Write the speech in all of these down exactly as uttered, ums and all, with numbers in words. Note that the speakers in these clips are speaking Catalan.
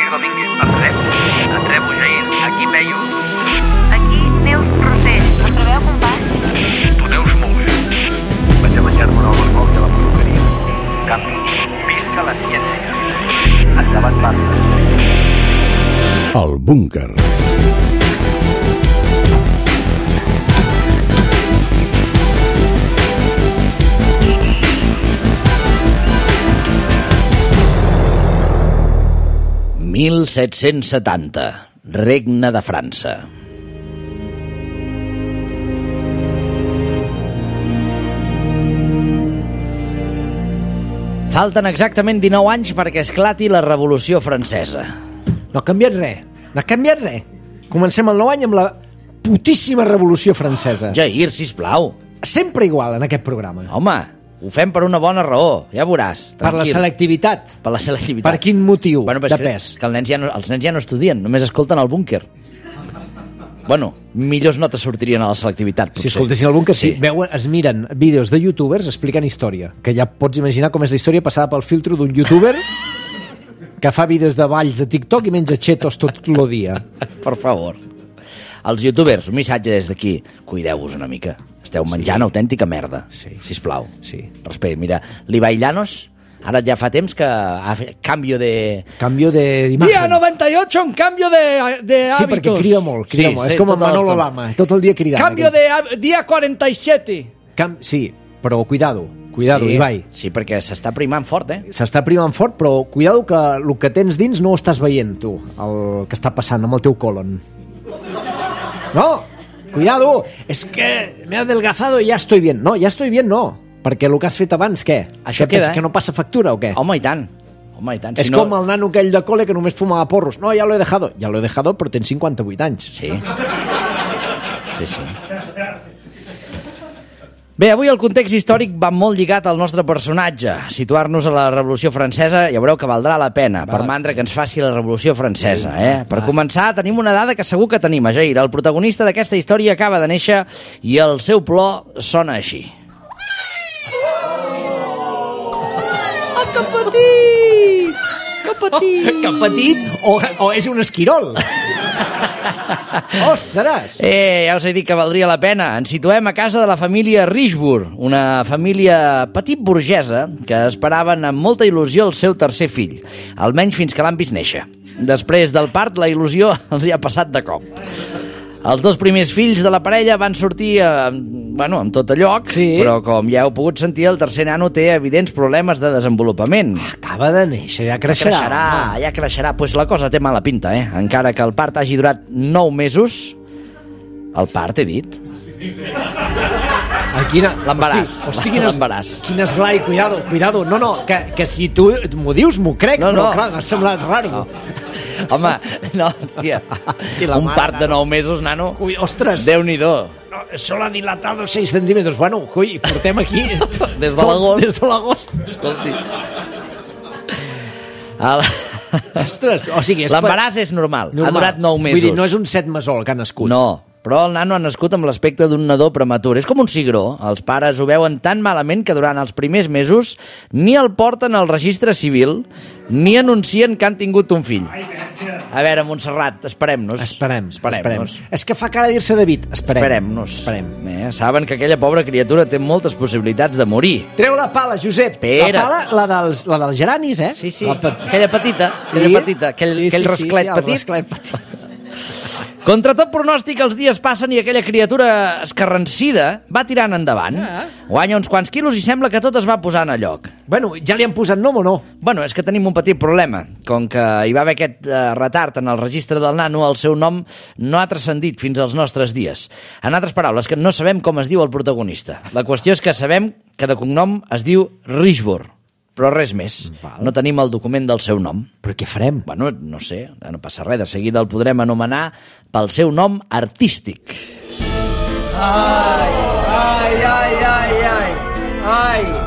Rodrigo Domínguez. Et rebo, et rebo, Jair. Aquí Peyu. Aquí Neus Rosell. Em trobeu, compàs? Tu Neus molt bé. Vaig a menjar-me una hora al coll de la perruqueria. Canvi, visca la ciència. Endavant Barça. El búnquer. mil set-cents setanta, Regne de França. Falten exactament dinou anys perquè esclati la Revolució Francesa. No ha canviat res, no ha canviat res. Comencem el nou any amb la putíssima Revolució Francesa. Jair, sisplau. Sempre igual en aquest programa. Home, ho fem per una bona raó, ja veuràs. Per la selectivitat. Per la selectivitat. Per quin motiu bueno, de que, pes? Que els nens, ja no, els nens ja no estudien, només escolten el búnquer. Bueno, millors notes sortirien a la selectivitat, potser. Si escoltessin el búnquer, sí. sí. Veuen, es miren vídeos de youtubers explicant història, que ja pots imaginar com és la història passada pel filtro d'un youtuber que fa vídeos de balls de TikTok i menja chetos tot el dia. Per favor. Els youtubers, un missatge des d'aquí, cuideu-vos una mica. Esteu menjant sí. autèntica merda, sí. sisplau. Sí. Respecte, mira, l'Ibai Llanos, ara ja fa temps que ha fet canvio de... Canvio de imagen. Dia noventa y ocho, un cambio de, de hábitos. Sí, perquè crida molt, crida sí, molt. Sí, és com en Manolo Lama, tot el dia cridant. Cambio aquell. de dia cuarenta y siete. Cam... Sí, però cuidado, cuidado, sí, Ibai. Sí, perquè s'està primant fort, eh? S'està primant fort, però cuidado que el que tens dins no ho estàs veient, tu, el que està passant amb el teu colon. No! Cuidado, es que me he adelgazado y ya estoy bien. No, ya estoy bien no, perquè el que has fet abans, què? Això que, queda, és, eh? Que no passa factura o què? Home, i tant. Home, i tant. És si com no... el nano aquell de col·le que només fumava porros. No, ja lo he dejado. Ja lo he dejado, però tens cinquanta-vuit anys. Sí. Sí, sí. Bé, avui el context històric va molt lligat al nostre personatge. Situar-nos a la Revolució Francesa ja veureu que valdrà la pena, va. Per mandra que ens faci la Revolució Francesa. Eh? Per va. Començar, tenim una dada que segur que tenim, a Jair. El protagonista d'aquesta història acaba de néixer i el seu plor sona així. Oh, que petit! Que petit! Oh, que petit? O, o és un esquirol? Ostres! Eh, ja us he dit que valdria la pena. Ens situem a casa de la família Richebourg, una família petit burgesa que esperaven amb molta il·lusió el seu tercer fill, almenys fins que l'han vist néixer. Després del part, la il·lusió els hi ha passat de cop. Els dos primers fills de la parella van sortir eh, bueno, en tot lloc, sí. Però com ja heu pogut sentir, el tercer nano té evidents problemes de desenvolupament. Acaba de néixer, ja creixerà. Ja creixerà, no? ja creixerà. Pues la cosa té mala pinta, eh? Encara que el part hagi durat nou mesos, el part, he dit. Quina... L'embaràs. Hosti, hosti, quines... L'embaràs. Quin esglai, cuidado, cuidado. No, no, que, que si tu m'ho dius m'ho crec, no, però no. clar, m'ha semblat raro. No. Home, no, hòstia, un part de nou mesos, nano. Ui, ostres. Déu-n'hi-do. No, solo ha dilatado seis centímetres. Bueno, coi, portem aquí... Des de l'agost. Des de l'agost. Escolti. El... Ostres, o sigui... L'embaràs és normal. normal, ha durat nou mesos. Vull dir, no és un set mesol que ha nascut. No, però el nano ha nascut amb l'aspecte d'un nadó prematur. És com un cigró. Els pares ho veuen tan malament que durant els primers mesos ni el porten al registre civil ni anuncien que han tingut un fill. A veure, Montserrat, esperem-nos. Esperem, esperem-nos. esperem. És que fa cara dir-se David. Esperem. Esperem-nos. Esperem. Eh, saben que aquella pobra criatura té moltes possibilitats de morir. Treu la pala, Josep. Espera. La pala, la dels, la dels geranis, eh? Sí, sí. La pe... Aquella petita. Sí? Aquella petita. Aquell, sí, sí, aquell rasclet sí, sí, petit. Rasclet petit. Contra tot pronòstic, els dies passen i aquella criatura escarransida va tirant endavant. Ah. Guanya uns quants quilos i sembla que tot es va posant a lloc. Bueno, ja li han posat nom o no? Bueno, és que tenim un petit problema. Com que hi va haver aquest eh, retard en el registre del nano, el seu nom no ha transcendit fins als nostres dies. En altres paraules, que no sabem com es diu el protagonista. La qüestió és que sabem que de cognom es diu Richebourg. Però res més. Val. No tenim el document del seu nom. Però què farem? Bueno, no sé, no passa res. De seguida el podrem anomenar pel seu nom artístic. Ai, ai, ai, ai, ai. Ai,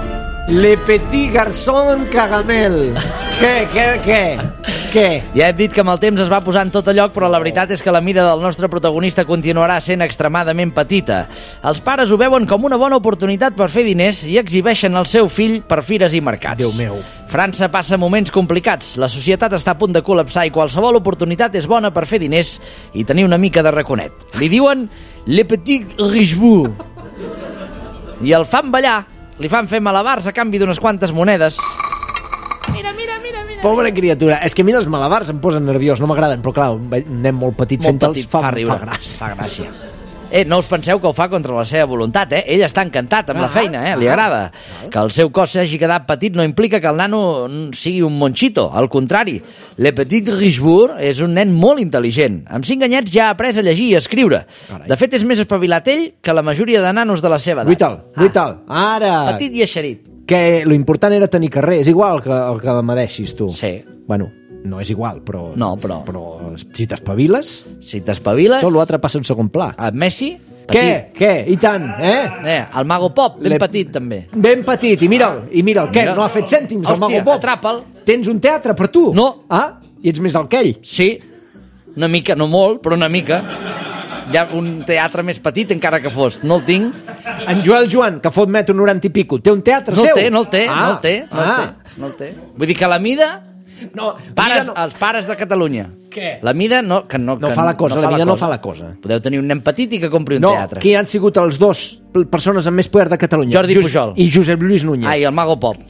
Le petit garçon caramel. Què, què, què? Què? Ja hem dit que amb el temps es va posar en tot a lloc, però la veritat és que la mida del nostre protagonista continuarà sent extremadament petita. Els pares ho veuen com una bona oportunitat per fer diners i exhibeixen el seu fill per fires i mercats. Déu meu. França passa moments complicats. La societat està a punt de col·lapsar i qualsevol oportunitat és bona per fer diners i tenir una mica de raconet. Li diuen Le Petit Richebourg. I el fan ballar. Li fan fer malabars a canvi d'unes quantes monedes. Mira, mira, mira, mira. Pobra criatura. És que a mi els malabars em posen nerviós, no m'agraden, però clar, un nen molt petit Molt fent-los petit, fa, fa riure. fa gràcia. Fa gràcia. Eh, no us penseu que ho fa contra la seva voluntat, eh? Ell està encantat amb Ah, la feina, eh? Li agrada. Que el seu cos s'hagi quedat petit no implica que el nano sigui un monxito. Al contrari, Le Petit Richebourg és un nen molt intel·ligent. Amb cinc anyets ja ha après a llegir i a escriure. Carai. De fet, és més espavilat ell que la majoria de nanos de la seva edat. Brutal, brutal. Ara, Petit i eixerit. que lo important era tenir carrer. És igual que el que medeixis tu. Sí. Bueno, no és igual, però... No, però- Però si t'espaviles, Si t'espaviles... tot l'altre passa en segon pla. A Messi... Què? Què? I tant, eh? Eh, el Mago Pop, ben Le- petit, també. Ben petit, i mira'l, i mira'l, què? Mira. No ha fet cèntims, el Hòstia, Mago Pop? atrapa'l. Tens un teatre per tu? No. Ah, i ets més alt que ell? Sí, una mica, no molt, però una mica. Hi ha un teatre més petit, encara que fos. No el tinc. En Joel Joan, que fot metro noranta i pico, té un teatre No el seu? té, no el té, ah. no el té, no el ah. té, no el té. Vull dir que la mida... No, Pares, mida no, els pares de Catalunya. Què? La mida no... Que no, no que fa la cosa, la mida no fa la cosa. Podeu tenir un nen petit i que compri un No, teatre. qui han sigut els dos persones amb més poder de Catalunya? Jordi Jus- Pujol. I Josep Lluís Núñez. Ai, el Mago Pop.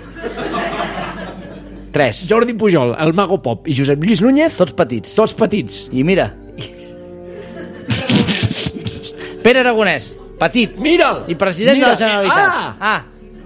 Tres. Jordi Pujol, el Mago Pop i Josep Lluís Núñez, Tots petits. tots petits. I mira... Pere Aragonès, petit. Mira'l! I president Mira. de la Generalitat. Ah! ah.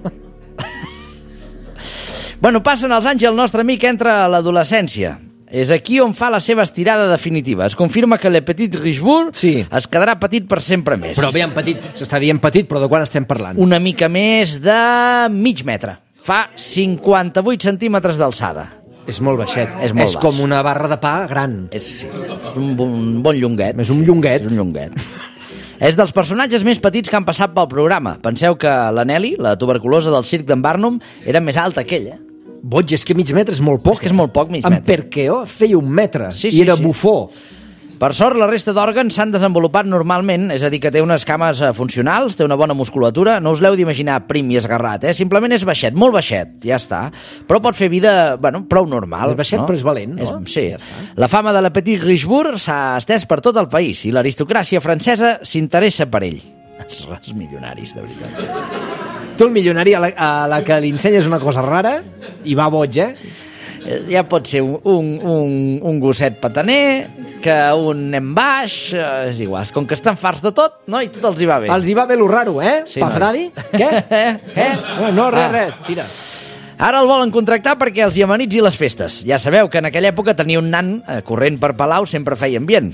Bueno, passen els anys i el nostre amic entra a l'adolescència. És aquí on fa la seva estirada definitiva. Es confirma que Le Petit Richebourg Sí. es quedarà petit per sempre més. Però aviam, petit, s'està dient petit, però de quan estem parlant? Una mica més de mig metre. Fa cinquanta-vuit centímetres d'alçada. És molt baixet. És molt és baix. com una barra de pa gran. És, sí, és un, bon, un bon llonguet. És un llonguet. És un llonguet. És dels personatges més petits que han passat pel programa. Penseu que la Nelly, la tuberculosa del circ d'en Barnum, era més alta que ell, eh? Boig, és que mig metre és molt poc. És que és molt poc, mig En metre. Perqueó feia un metre Sí, i sí, era sí. bufó. Per sort, la resta d'òrgans s'han desenvolupat normalment, és a dir, que té unes cames eh, funcionals, té una bona musculatura, no us l'heu d'imaginar prim i esgarrat, eh? Simplement és baixet, molt baixet, ja està. Però pot fer vida, bueno, prou normal. És baixet, no? però és valent, no? És, sí. Ja està. La fama de la Petit Richebourg s'ha estès per tot el país i l'aristocràcia francesa s'interessa per ell. Els ras milionaris, de veritat. Tu, el milionari, a la, a la que li ensenyes una cosa rara, i va boig, eh? Eh, Ja pot ser un, un, un, un gosset pataner, que un nen baix, eh, és igual. Com que estan farts de tot, no? I tot els hi va bé. Els hi va bé lo raro, eh? Sí, Pafradi? noi. Què? Què? No, no, res, Ah. res, tira. Ara el volen contractar perquè els hi amenitzi les festes. Ja sabeu que en aquella època tenia un nan eh, corrent per Palau, sempre feia ambient.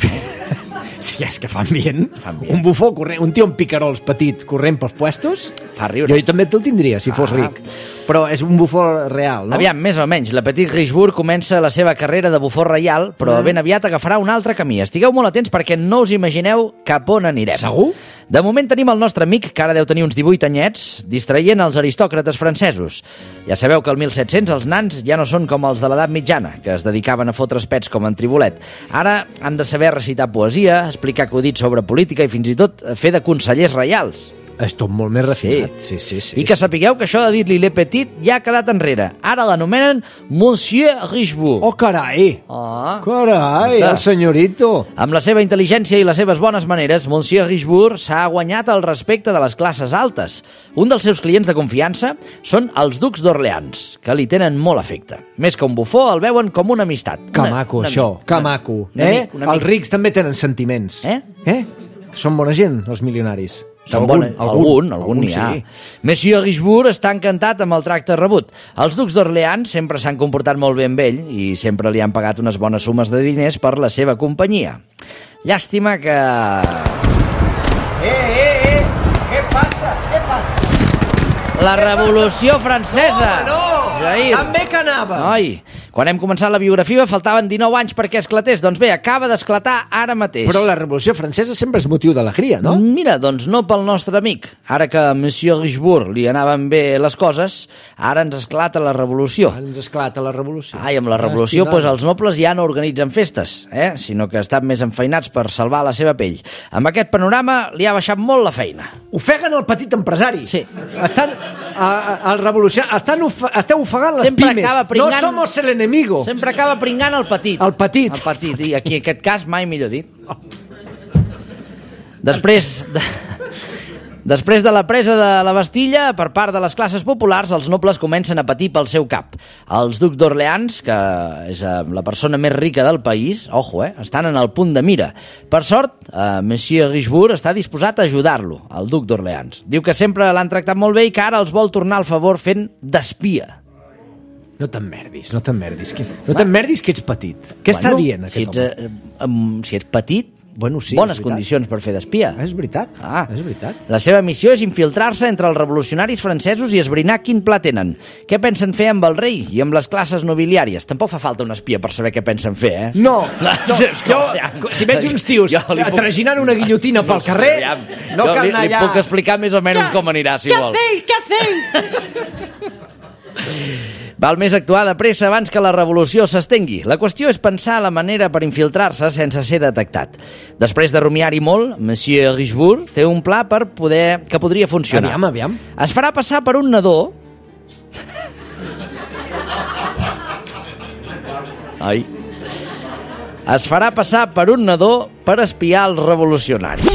Si és que fan bien. Fan bien. Un bufó corrent, un tio amb picarols petit corrent pels puestos. Fa riure. Jo també te'l tindria, si fos Ah. ric. Però és un bufó real, no? Aviam, més o menys, la Petit Richebourg comença la seva carrera de bufó reial, però Mm. ben aviat agafarà un altre camí. Estigueu molt atents perquè no us imagineu cap on anirem. Segur? De moment tenim el nostre amic, que ara deu tenir uns divuit anyets, distraient els aristòcrates francesos. Ja sabeu que al mil set-cents els nans ja no són com els de l'edat mitjana, que es dedicaven a fotre pets com en Tribolet. Ara han de saber recitar poesia, explicar acudits sobre política i fins i tot fer de consellers reials. És tot molt més refinat. Sí, sí, sí. I que sapigueu que això de dir-li Le Petit ja ha quedat enrere. Ara l'anomenen Monsieur Richebourg. Oh, carai! Ah. Carai, Escolta. el senyorito! Amb la seva intel·ligència i les seves bones maneres, Monsieur Richebourg s'ha guanyat el respecte de les classes altes. Un dels seus clients de confiança són els ducs d'Orleans, que li tenen molt afecte. Més que un bufó, el veuen com una amistat. Que Una- maco, una això, amic, que una- maco. un Eh? amic, un amic. Els rics també tenen sentiments. Eh? Eh? Són bona gent, els milionaris. Són bona, algun, algun n'hi ha. sí. Monsieur Richebourg està encantat amb el tracte rebut. Els ducs d'Orleans sempre s'han comportat molt bé amb ell i sempre li han pagat unes bones sumes de diners per la seva companyia. Llàstima que... Eh, eh, eh! Què passa? Què passa? La Revolució Francesa! No, home, no! Jair. També que anava! Noi, Quan hem començat la biografia faltaven dinou anys perquè esclatés. Doncs bé, acaba d'esclatar ara mateix. Però la Revolució Francesa sempre és motiu d'alegria, no? Mira, doncs no pel nostre amic. Ara que a Monsieur Richebourg li anaven bé les coses, ara ens esclata la revolució. Ara ens esclata la revolució. Ah, i amb la revolució pues, els nobles ja no organitzen festes, eh? sinó que estan més enfeinats per salvar la seva pell. Amb aquest panorama li ha baixat molt la feina. Ofeguen el petit empresari. Sí. Estan, a, a, al revolució, estan of, esteu ofegant les Sempre pimes. acaba pringant- No somos el enemigo. Sempre acaba pringant el petit. El petit. El petit, i aquí en aquest cas mai millor dit. Després de... Després de la presa de la Bastilla, per part de les classes populars, els nobles comencen a patir pel seu cap. Els ducs d'Orleans, que és la persona més rica del país, ojo, eh, estan en el punt de mira. Per sort, eh, Monsieur Richebourg està disposat a ajudar-lo, el duc d'Orleans. Diu que sempre l'han tractat molt bé i que ara els vol tornar al favor fent d'espia. No t'emmerdis, no t'emmerdis. Que, no t'emmerdis que ets petit. Què està dient si aquest ets, home? eh, um, si ets petit, Bueno, sí, bones és veritat. condicions per fer d'espia. És veritat, Ah. és veritat. La seva missió és infiltrar-se entre els revolucionaris francesos i esbrinar quin pla tenen. Què pensen fer amb el rei i amb les classes nobiliàries? Tampoc fa falta un espia per saber què pensen fer, eh? No, no, És jo, com- si veig uns tios Jo li puc- traginant una guillotina pel carrer, Ja, no jo cal li, anar li allà... puc explicar més o menys com anirà, si vol. Què hacéis? Val més actuar de pressa abans que la revolució s'estengui. La qüestió és pensar la manera per infiltrar-se sense ser detectat. Després de rumiar-hi molt, Monsieur Richebourg té un pla per poder que podria funcionar. Aviam, aviam. Es farà passar per un nadó... Ai. Es farà passar per un nadó per espiar els revolucionaris.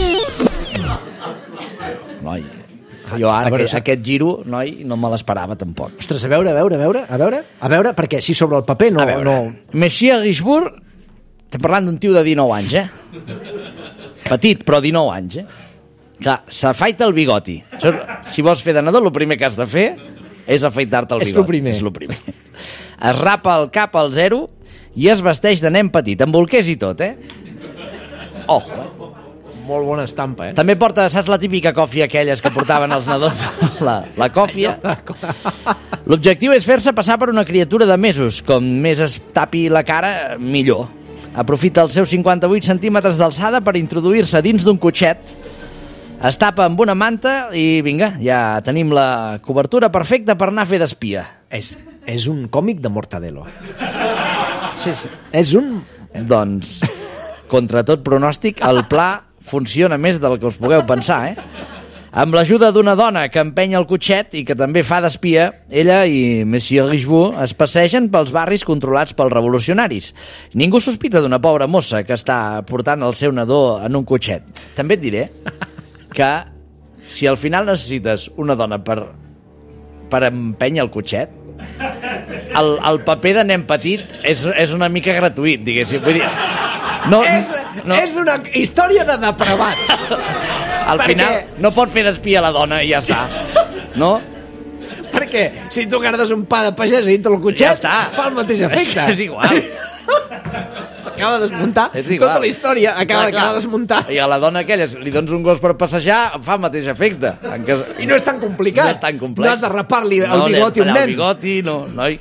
Noi, jo ara A veure, aquest, aquest giro, noi, no me l'esperava tampoc. Ostres, a veure, a veure, a veure, a veure, a veure, perquè si sobre el paper no... A veure, no... Monsieur Richebourg, estem parlant d'un tio de dinou anys, eh? Petit, però dinou anys, eh? Clar, s'afaita el bigoti. Això, si vols fer de nadó, el primer que has de fer és afaitar-te el És bigoti. lo primer. És lo primer. Es rapa el cap al zero i es vesteix de nen petit, amb bolquers i tot, eh? Ojo, eh? Molt bona estampa, eh? També porta, saps la típica còfia aquelles que portaven els nadons? La, la còfia. L'objectiu és fer-se passar per una criatura de mesos. Com més es tapi la cara, millor. Aprofita els seus cinquanta-vuit centímetres d'alçada per introduir-se dins d'un cotxet. Es tapa amb una manta i vinga, ja tenim la cobertura perfecta per anar a fer d'espia. És, és un còmic de Mortadelo. Sí, sí. És un... Doncs, contra tot pronòstic, el pla funciona més del que us pugueu pensar, eh? Amb l'ajuda d'una dona que empenya el cotxet i que també fa d'espia, ella i Monsieur Richebourg es passegen pels barris controlats pels revolucionaris. Ningú sospita d'una pobra mossa que està portant el seu nadó en un cotxet. També et diré que si al final necessites una dona per, per empènyer el cotxet, el, el paper de nen petit és, és una mica gratuït, diguéssim. Vull dir, no, és, no, és una història de depravat. al perquè- final no pot fer d'espia la dona i ja està. No? Perquè si tu guardes un pa de pagès dintre el cotxet, Ja està. fa el mateix efecte. És, és igual. S'acaba de desmuntar. És igual. Tota la història acaba Clar, de quedar clar. desmuntada. I a la dona aquella, si li dones un gos per passejar, fa el mateix efecte. En cas... I no és tan complicat. No és tan complex. No has de rapar-li el no, bigoti a un no, nen. El bigoti, no, noi.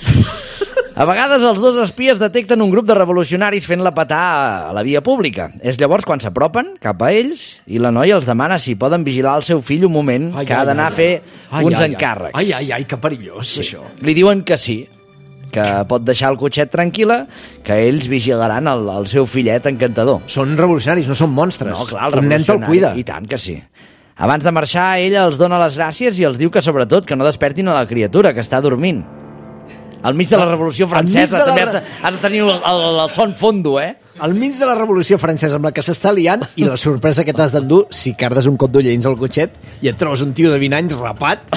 A vegades els dos espies detecten un grup de revolucionaris fent-la petar a la via pública. És llavors quan s'apropen cap a ells i la noia els demana si poden vigilar el seu fill un moment, Ai, que ha ai, d'anar ai, a fer ai, uns ai, ai. encàrrecs. Ai, ai, ai, que perillós, sí. Això. Li diuen que sí, que pot deixar el cotxet tranquil·la, que ells vigilaran el, el seu fillet encantador. Són revolucionaris, no són monstres. No, clar, el un nen te'l revolucionari, cuida. I tant que sí. Abans de marxar, ella els dona les gràcies i els diu que, sobretot, que no despertin a la criatura, que està dormint. Al mig de la Revolució Francesa de la també re- has de, has de tenir el, el, el son fondo, eh? Al mig de la Revolució Francesa amb la que s'està liant i la sorpresa que t'has d'endur si cardes un cot d'uller dins el cotxet i et trobes un tio de vint anys rapat.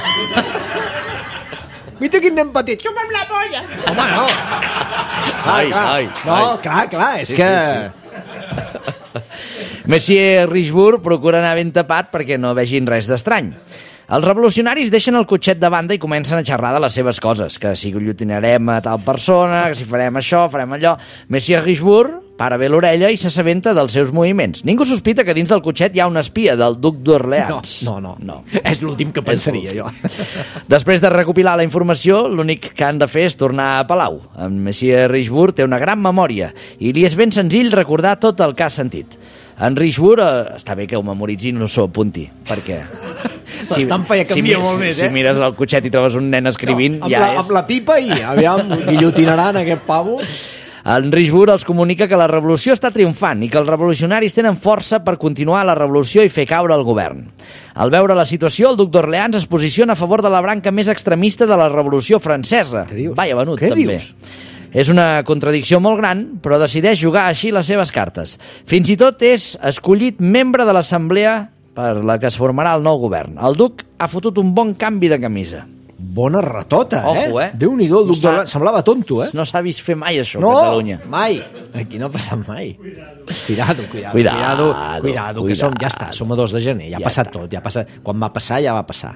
Mira quin nen petit. Xupa'm la polla. Home, no. Clar, Ai, clar. ai, no, ai. clar, clar, és Sí, que... sí, Monsieur Richebourg procura anar ben tapat perquè no vegin res d'estrany. Els revolucionaris deixen el cotxet de banda i comencen a xerrar de les seves coses, que si guillotinarem a tal persona, que si farem això, farem allò. Monsieur Richebourg para bé l'orella i s'assabenta dels seus moviments. Ningú sospita que dins del cotxet hi ha una espia del duc d'Orleans. No, no, no. no. És l'últim que pensaria jo. Després de recopilar la informació, l'únic que han de fer és tornar a Palau. En Monsieur Richebourg té una gran memòria i li és ben senzill recordar tot el que ha sentit. En Richebourg, eh, està bé que ho memoritzi, no s'ho apunti, perquè... L'estampa ja canvia si, molt més, si, eh? Si mires el cotxet i trobes un nen escrivint, no, amb ja la, és... Amb la pipa i, aviam, guillotinaran aquest pavo. En Richebourg els comunica que la revolució està triomfant i que els revolucionaris tenen força per continuar la revolució i fer caure el govern. Al veure la situació, el duc d'Orleans es posiciona a favor de la branca més extremista de la revolució francesa. Què dius? Vaja, venut, Què també. dius? És una contradicció molt gran, però decideix jugar així les seves cartes. Fins i tot és escollit membre de l'assemblea per la que es formarà el nou govern. El duc ha fotut un bon canvi de camisa. Bona ratota, eh? Ojo, eh? Déu-n'hi-do, el duc No s'ha- d'Orleans. Semblava tonto, eh? No s'ha vist fer mai això No, a Catalunya. mai. Aquí no ha passat mai. Cuidado, cuidado, Cuidado, cuidado, cuidado, que cuidado. som, ja està, som a dos de gener, ja ha Ja passat està. tot, ja ha passat. Quan va passar, ja va passar.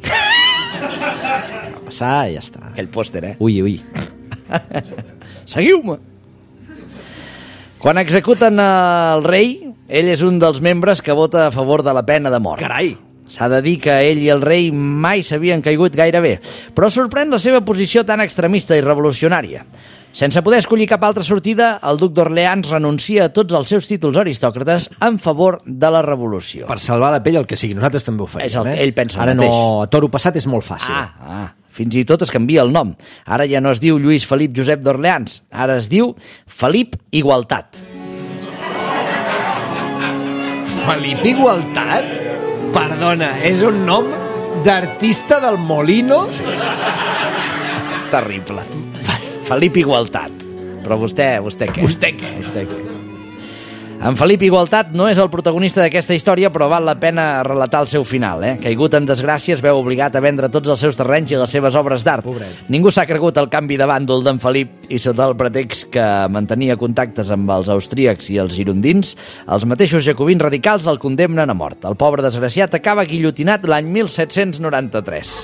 Ja va passar, ja està. Aquell pòster, eh? Ui, ui. Seguiu-me! Quan executen el rei, ell és un dels membres que vota a favor de la pena de mort. Carai! S'ha de dir que ell i el rei mai s'havien caigut gaire bé, però sorprèn la seva posició tan extremista i revolucionària. Sense poder escollir cap altra sortida, el duc d'Orleans renuncia a tots els seus títols aristòcrates en favor de la revolució. Per salvar la pell, el que sigui, nosaltres també ho faríem, És el que eh? ell pensa el Ara mateix. no, a toro passat és molt fàcil. Ah, ah, fins i tot es canvia el nom. Ara ja no es diu Lluís Felip Josep d'Orleans, ara es diu Felip Igualtat. Felip Igualtat? Perdona, és un nom d'artista del Molino? Sí. Terrible. Felip Igualtat. Però vostè, vostè què? Vostè què? Vostè què? En Felip Igualtat no és el protagonista d'aquesta història, però val la pena relatar el seu final. Eh? Caigut en desgràcia, es veu obligat a vendre tots els seus terrenys i les seves obres d'art. Pobret. Ningú s'ha cregut el canvi de bàndol d'en Felip i sota el pretext que mantenia contactes amb els austríacs i els girondins, els mateixos jacobins radicals el condemnen a mort. El pobre desgraciat acaba guillotinat l'any mil set-cents noranta-tres.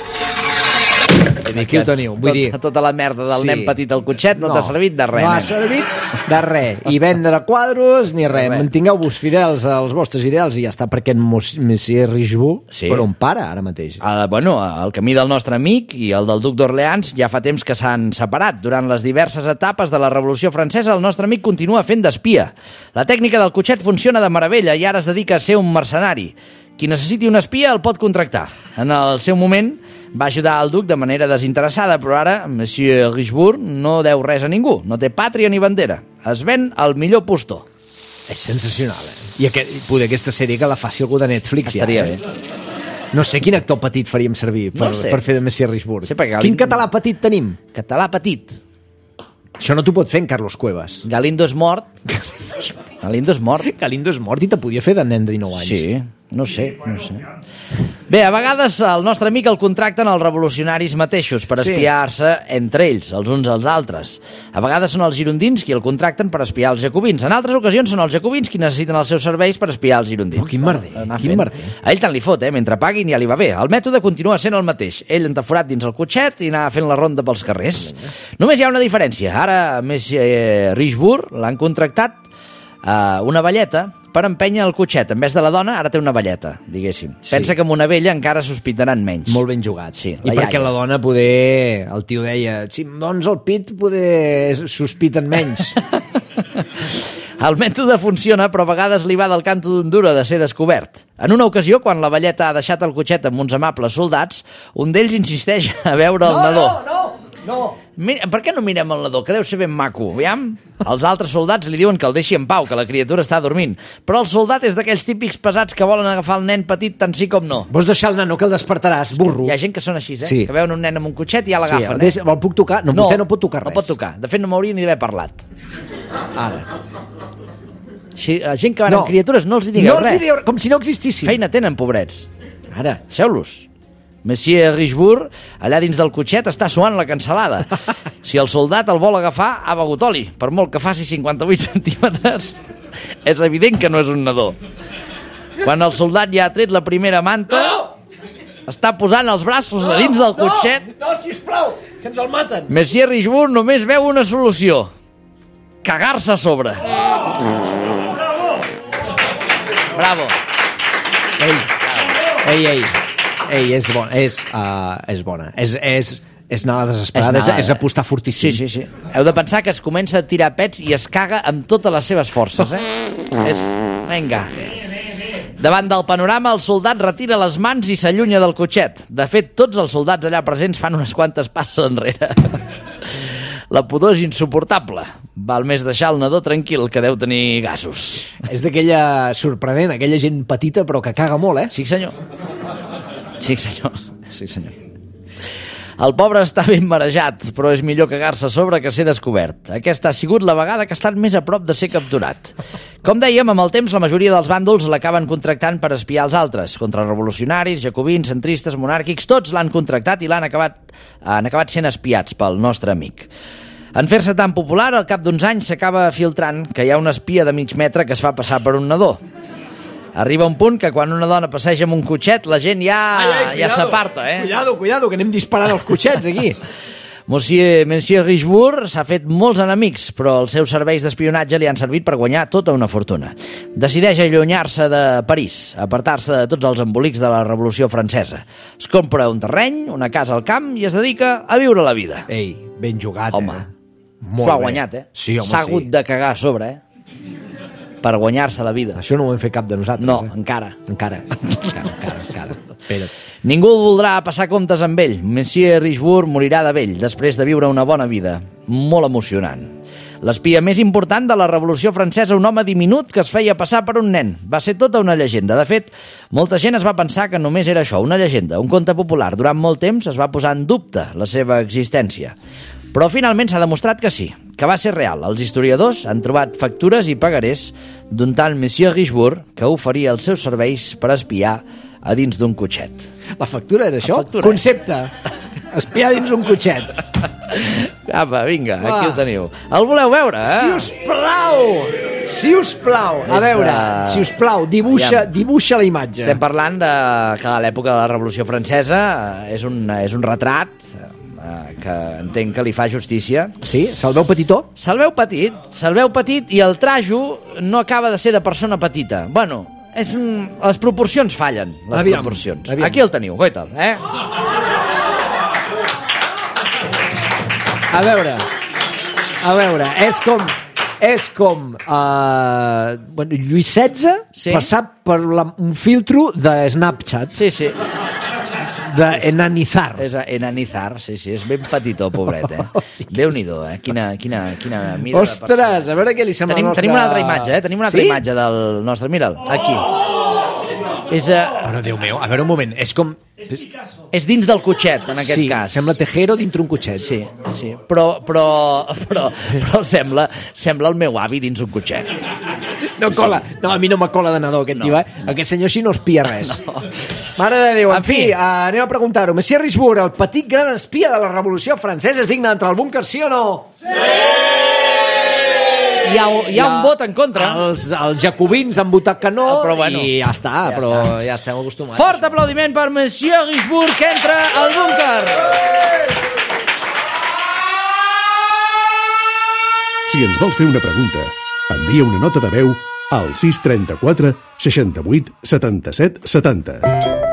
Aquí ho teniu, vull Tot, dir... Tota la merda del Sí. nen petit al cotxet no, no t'ha servit de res. No ha nen. servit de res. I vendre quadros ni res. res. Mantingueu-vos fidels als vostres ideals i ja està, perquè en Monsieur Richebourg, Sí. per on para ara mateix? Uh, bueno, el camí del nostre amic i el del duc d'Orleans ja fa temps que s'han separat. Durant les diverses etapes de la Revolució Francesa, el nostre amic continua fent d'espia. La tècnica del cotxet funciona de meravella i ara es dedica a ser un mercenari. Qui necessiti un espia el pot contractar. En el seu moment va ajudar el duc de manera desinteressada, però ara Monsieur Richebourg no deu res a ningú. No té pàtria ni bandera. Es ven al millor postor. És sensacional, eh? I aquest, poder aquesta sèrie que la faci algú de Netflix Estaria ja, eh? bé. No sé quin actor petit faríem servir per, No sé. per fer de Monsieur Richebourg. Sí, perquè Quin Galín- català petit tenim? Català petit. Això no t'ho pot fer en Carlos Cuevas. Galindo és mort. Galindo és mort. Galindo és mort i te podia fer de nen de dinou anys. Sí, no sé, no sé. Bé, a vegades el nostre amic el contracten els revolucionaris mateixos per Sí. espiar-se entre ells, els uns als altres. A vegades són els girondins qui el contracten per espiar els jacobins. En altres ocasions són els jacobins qui necessiten els seus serveis per espiar els girondins. Oh, quin merder, Anar quin fent. merder. A ell tant li fot, eh? Mentre paguin ja li va bé. El mètode continua sent el mateix. Ell entaforat dins el cotxet i anar fent la ronda pels carrers. Només hi ha una diferència. Ara, Monsieur Richebourg l'han contractat uh, una velleta per empènyer el cotxet. En vez de la dona, ara té una velleta, diguéssim. Sí. Pensa que amb una vella encara sospitaran menys. Molt ben jugat. Sí, I la perquè iaia. la dona poder... El tio deia, si em dones el pit, poder sospiten menys. El mètode funciona, però a vegades li va del canto d'un duro de ser descobert. En una ocasió, quan la velleta ha deixat el cotxet amb uns amables soldats, un d'ells insisteix a veure el nadó. no, no. Mira, per què no mirem el nadó, que deu ser ben maco, aviam? Els altres soldats li diuen que el deixi en pau, que la criatura està dormint. Però el soldat és d'aquells típics pesats que volen agafar el nen petit tant sí com no. Vols deixar el nano que el despertaràs, burro? Hi ha gent que són així, eh? Sí. Que veuen un nen amb un cotxet i ja Sí, l'agafen, el, des- eh? el puc tocar? No, vostè no pot tocar res. No pot tocar. De fet, no m'hauria ni d'haver parlat. Ara. Si la gent que van No. amb criatures no els hi digueu no res. els hi dieu, com si no existissin. Feina tenen, pobrets. Ara. Deixeu-los. Monsieur Richebourg, allà dins del cotxet, està suant la cansalada. Si el soldat el vol agafar, ha begut oli. Per molt que faci cinquanta-vuit centímetres, és evident que no és un nadó. Quan el soldat ja ha tret la primera manta, està posant els braços a dins del cotxet. No, no, sisplau, que ens el maten. Monsieur Richebourg només veu una solució. Cagar-se a sobre. Bravo. Ei, ei, ei, ei, és bona, és, uh, és bona. És, és, és anar desesperada, és, és, és apostar fortíssim. Sí, sí, sí. Heu de pensar que es comença a tirar pets i es caga amb totes les seves forces, eh? És... Vinga. Davant del panorama, el soldat retira les mans i s'allunya del cotxet. De fet, tots els soldats allà presents fan unes quantes passes enrere. La pudor és insuportable. Val més deixar el nadó tranquil, que deu tenir gasos. És d'aquella sorprenent, aquella gent petita però que caga molt, eh? Sí, senyor. Sí, senyor. Sí, senyor. El pobre està ben marejat, però és millor cagar-se a sobre que ser descobert. Aquesta ha sigut la vegada que ha estat més a prop de ser capturat. Com dèiem, amb el temps la majoria dels bàndols l'acaben contractant per espiar els altres. Contrarrevolucionaris, jacobins, centristes, monàrquics, tots l'han contractat i l'han acabat, han acabat sent espiats pel nostre amic. En fer-se tan popular, al cap d'uns anys s'acaba filtrant que hi ha una espia de mig metre que es fa passar per un nadó. Arriba un punt que quan una dona passeja amb un cotxet la gent ja, ai, ai, ja s'aparta, eh? Cuidado, cuidado, que anem disparant els cotxets aquí. Monsieur, Monsieur Richebourg s'ha fet molts enemics, però els seus serveis d'espionatge li han servit per guanyar tota una fortuna. Decideix allunyar-se de París, apartar-se de tots els embolics de la Revolució Francesa. Es compra un terreny, una casa al camp i es dedica a viure la vida. Ei, ben jugat, home, eh? Molt s'ho ha bé. guanyat, eh? Sí, home, s'ha sí. hagut de cagar a sobre, eh? Per guanyar-se la vida. Això no ho hem fet cap de nosaltres. No, eh? encara. Encara. Encara, encara, encara. Espera't. Ningú voldrà passar comptes amb ell. Monsieur Richebourg morirà de vell, després de viure una bona vida. Molt emocionant. L'espia més important de la Revolució Francesa, un home diminut que es feia passar per un nen. Va ser tota una llegenda. De fet, molta gent es va pensar que només era això, una llegenda, un conte popular. Durant molt temps es va posar en dubte la seva existència. Però finalment s'ha demostrat que sí, que va ser real. Els historiadors han trobat factures i pagarés d'un tal Monsieur Richebourg que oferia els seus serveis per espiar a dins d'un cotxet. La factura era això? La factura. Concepte. Espiar dins un cotxet. Apa, vinga, Va. aquí ho teniu. El voleu veure, eh? Si us plau! Si us plau! A És veure, de- si us plau, dibuixa, Aviam. dibuixa la imatge. Estem parlant de que a l'època de la Revolució Francesa eh, és un, és un retrat eh, que entenc que li fa justícia. Sí? Se'l veu petitó? Se'l veu petit, se'l veu petit i el trajo no acaba de ser de persona petita. Bueno, és un... les proporcions fallen, les Aviam, proporcions. aviam. Aquí el teniu, guaita'l, eh? A veure, a veure, és com... És com uh, bueno, Lluís setze Sí. passar per la, un filtro de Snapchat, Sí, sí. d'enanizar. És enanizar, sí, sí, és ben petitó, pobret, eh? Sí. Déu-n'hi-do, eh? Quina, quina, quina mida de Ostres, persona. a veure què li sembla Tenim, al nostre... tenim una altra imatge, eh? Tenim una altra sí? imatge del nostre... Mira'l, aquí. És, uh, Però, Déu meu, a veure un moment, és com... és dins del cotxet, en aquest sí, cas. sembla Tejero dintre un cotxet. Sí, sí, però, però, però, però sembla, sembla el meu avi dins un cotxet. No cola, no, a mi no me cola de nadó aquest No. tio, eh? Aquest senyor així no espia res. No. Mare de Déu, en, En fi, fi. uh, anem a preguntar-ho. Monsieur Richebourg, el petit gran espia de la Revolució Francesa, és digne d'entrar al búnquer, sí o no? Hi ha, hi ha un vot en contra. Els, els jacobins han votat que no, Ah, però bueno, i ja està, ja però està. ja estem acostumats. Fort aplaudiment per Monsieur Richebourg, que entra al búnquer. Si ens vols fer una pregunta, envia una nota de veu al sis trenta-quatre seixanta-vuit setanta-set setanta.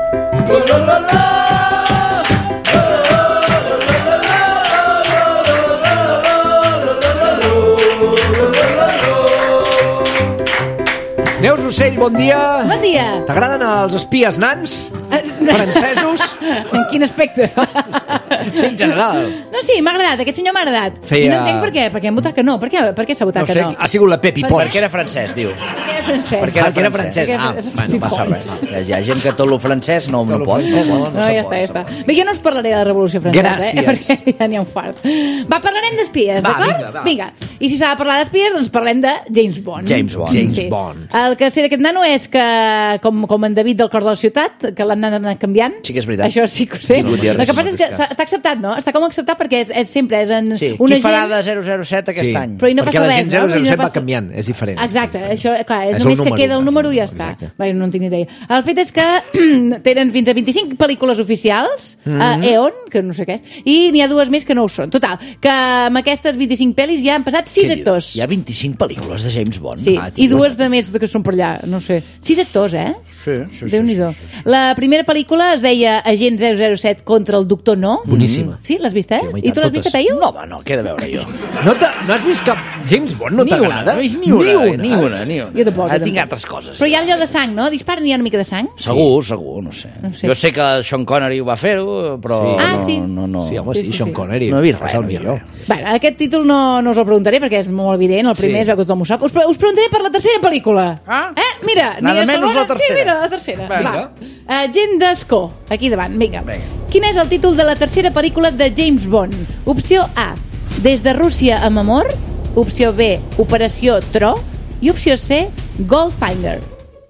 Neus Rossell, bon dia. Bon dia. T'agraden els espies nans? Francesos? En quin aspecte? Sí, en general. No, sí, m'ha agradat, aquest senyor m'ha agradat. Feia- I no entenc per què, perquè hem votat que no. Per què, per què s'ha votat No sé, que no? ha sigut la Pepi Per Pons. Perquè era francès, diu. Perquè era francès. Perquè era Ah, que era francès. francès. Ah, Perquè és- bueno, és passa Pons. res. Hi ha gent que tot lo francès no, no Tot lo pot. francès no, No, se ja pot, està, ja se està. pot. Bé, jo no us parlaré de la Revolució Francesa, Gràcies. eh? Perquè ja n'hi ha un fart. Va, parlarem d'espies, Va, d'acord? vinga, va. Vinga. I si s'ha de parlar d'espies, doncs parlem de James Bond. James Bond. James Bond. El que sé d'aquest nano és que, com, com en David del Cor de la Ciutat, que l'han anat canviant. Sí que és veritat. Això sí que ho sé. Quin Gutiérrez. El que passa és que s'ha- està acceptat acceptat, no? Està com acceptat perquè és, és sempre és en Sí, una qui farà gent... de zero zero set aquest Sí. any? Però hi no Perquè passa la res, gent zero zero no? I no set va passa- canviant, és diferent. Exacte, això, clar, és, És només un que número, queda el número i ja està. exacte. Bé, no en tinc ni idea. El fet és que tenen fins a vint-i-cinc pel·lícules oficials, mm -hmm. a E O N, que no sé què és, i n'hi ha dues més que no ho són. Total, que amb aquestes vint-i-cinc pel·lis ja han passat sis Què dius? actors. Hi ha vint-i-cinc pel·lícules de James Bond? Sí, Ah, tio, i dues de més que són per allà, no sé. Sis actors, eh? Sí, sí, sí, Déu-n'hi-do. La primera pel·lícula es deia Agent zero zero set contra el Doctor No. Boníssima. Sí, l'has vist, eh? Sí, home, i I tant, tu l'has vist, totes. Peyu? No, home, no, què he de veure jo? No, no has vist cap James Bond? No Ni una, t'agrada? no he vist ni una, ni una, ni una. Ni una. Jo tampoc, Ara jo tinc tampoc. altres coses. Però hi ha allò de sang, no? Disparen i hi ha una mica de sang. Segur, segur, no sé. No sé. Jo sé que Sean Connery ho va fer-ho, però Sí. Ah, no, sí? no, no. Sí, home, Sí, sí, sí, Sean sí. Connery. No he vist és res, el no he vist millor. res. Bueno, aquest títol no, no us el preguntaré perquè és molt evident, el primer Sí. es veu que tothom ho sap. Us, pre us preguntaré per la tercera pel·lícula. Ah. Eh? Mira, Nada ni menys segona- la tercera. Sí, mira, la tercera. Vinga. Va. Agent d'Escó, aquí davant, vinga. Vinga. Quin és el títol de la tercera pel·lícula de James Bond? Opció A, Des de Rússia amb amor. Opció B, Operació Tro. I opció C, Goldfinger.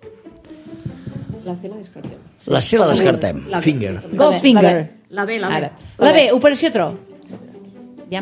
La C la descartem. Finger. Goldfinger. La B, la B. Ara. La B, Operació Tro. Ja.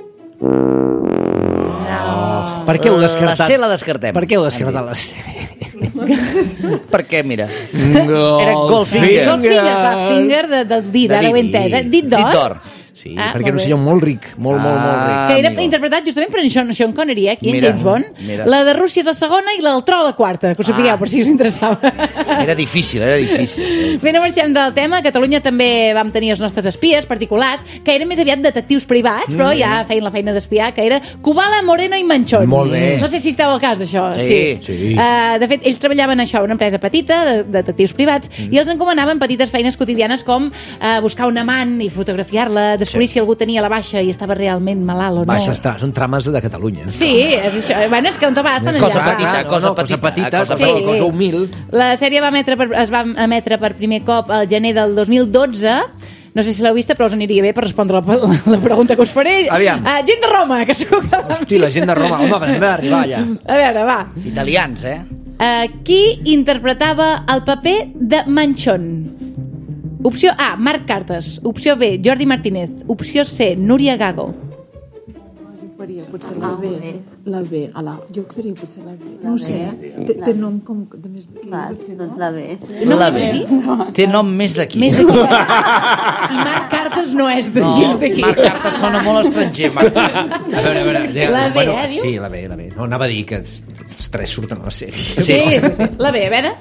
No. Per què heu descartat? La C la descartem. Per què heu descartat la C? Perquè, mira, era Goldfinger. Goldfinger, clar, finger de, dels dit, De ara ho he dit. entès, eh? Dit d'or. Dit d'or. Sí, Ah, perquè era molt un bé. senyor molt ric, molt, molt, molt ric. Ah, Que era amigo. interpretat justament per en Sean, Sean Connery, eh, aquí Mira, en James Bond. mira. La de Rússia és la segona i la del Tro la quarta, que ho sapigueu, Ah. per si us interessava. Era difícil, era difícil. Bé, no marxem del tema. A Catalunya també vam tenir els nostres espies particulars, que eren més aviat detectius privats, però ja feien la feina d'espiar, que era Kubala, Moreno i Manchón. Molt bé. No sé si esteu al cas d'això. Sí, sí. Uh, de fet, ells treballaven això, una empresa petita, de, de detectius privats, i els encomanaven petites feines quotidianes com uh, buscar un amant i fotografiar-la, descobrir si algú tenia la baixa i estava realment malalt o no. Va, això està, són trames de Catalunya. Sí, és això. Bueno, és que on te vas, estan Cosa allà. petita, no, cosa no, petita, cosa petita, cosa cosa, petita. cosa humil. La sèrie va emetre per, es va emetre per primer cop al gener del dos mil dotze. No sé si l'heu vista, però us aniria bé per respondre la, la, la pregunta que us faré. Aviam. Uh, gent de Roma, que segur que l'han Hosti, la gent de Roma. Home, hem d'arribar allà. A veure, va. Italians, eh? Uh, qui interpretava el paper de Manchón? Opció A, Marc Cartes. Opció B, Jordi Martínez. Opció C, Núria Gago. Faria potser la B. La B, ala. Jo faria potser la B. No ho sé, té, té nom com de més d'aquí. Val, doncs la B. No la més B. d'aquí? Té nom més d'aquí. Més d'aquí. I Marc Cartes no és de No, gens d'aquí. Marc Cartes sona molt estranger, Marc Cartes. A veure, a veure. Ja, La B, eh, diu? Sí, la B, la B. No, anava a dir que els, els tres surten a la sèrie. Sí, sí, sí. La B, a veure.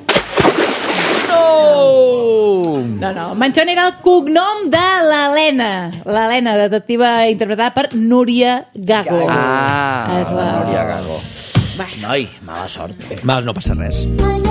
No! No, no. Manchón era el cognom de l'Helena. L'Helena, detectiva interpretada per Núria Gago. Ah, És la la- Núria Gago. Va. Noi, mala sort. Val, no passa res.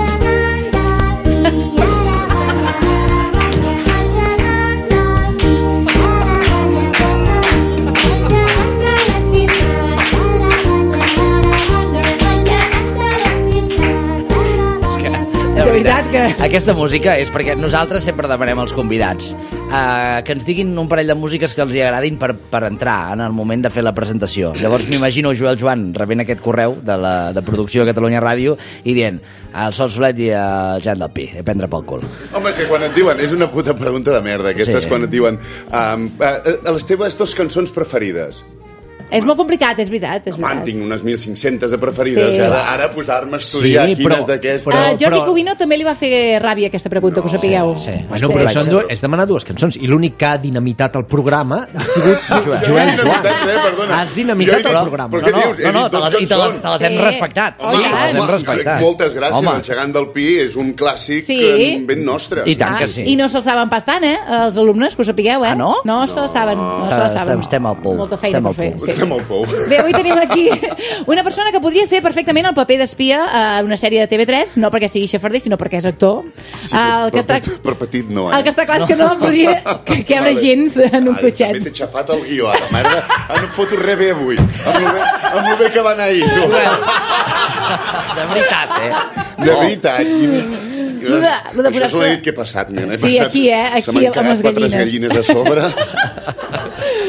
És que, De veritat que... Aquesta música és perquè nosaltres sempre demanem als convidats uh, que ens diguin un parell de músiques que els hi agradin per, per entrar en el moment de fer la presentació. Llavors m'imagino Joel Joan rebent aquest correu de la de producció de Catalunya Ràdio i dient el Sol Solet i el Jan del Pi, a prendre pel cul. Home, és que quan et diuen, és una puta pregunta de merda, aquestes Sí. quan et diuen um, uh, les teves dues cançons preferides. És molt complicat, és veritat. És Home, en veritat. tinc unes mil cinc-centes de preferides. Sí. Ara, ara posar-me a estudiar Sí, quines però- d'aquestes... però- Uh, Jordi però- Cubino també li va fer ràbia aquesta pregunta, que ho sapigueu. Sí. Bueno, Espera. però això no, és demanar dues cançons. I l'únic que ha dinamitat el programa ha sigut Joel, Jo Joel he Joan. dinamitat res, perdona. Has dinamitat Jo he dit- el programa. Però què no, dius? He no, no, dit te dos les, i te les, cançons. te les hem Sí. respectat. Home, Sí, te les hem home, respectat. Moltes gràcies. Home. El gegant del Pi és un clàssic Sí. eh, ben nostre. I tant Ah, que sí. I no se'l saben pas tant, eh, els alumnes, que ho sapigueu, eh? Ah, no? No se la saben, no, se la Està- saben. estem al pou, Molta feina estem al per fer. pou. Sí. Estem al pou. Bé, avui tenim aquí una persona que podria fer perfectament el paper d'espia a una sèrie de T V tres, no perquè sigui xafarder, sinó perquè és actor. Sí, el, que però, està, per, per petit no, eh? el que està clar és que no podria que caure gens en un Ara, cotxet. També t'he xafat el guió, ara. Merda, no foto res bé avui. Amb el bé, amb el bé que va anar ahir, tu. De veritat, eh? De veritat. Lo de- lo de Això posar-se- és una nit que he passat, nena. He Sí, passat, aquí, eh? Aquí se m'han amb quedat les quatre gallines. gallines a sobre.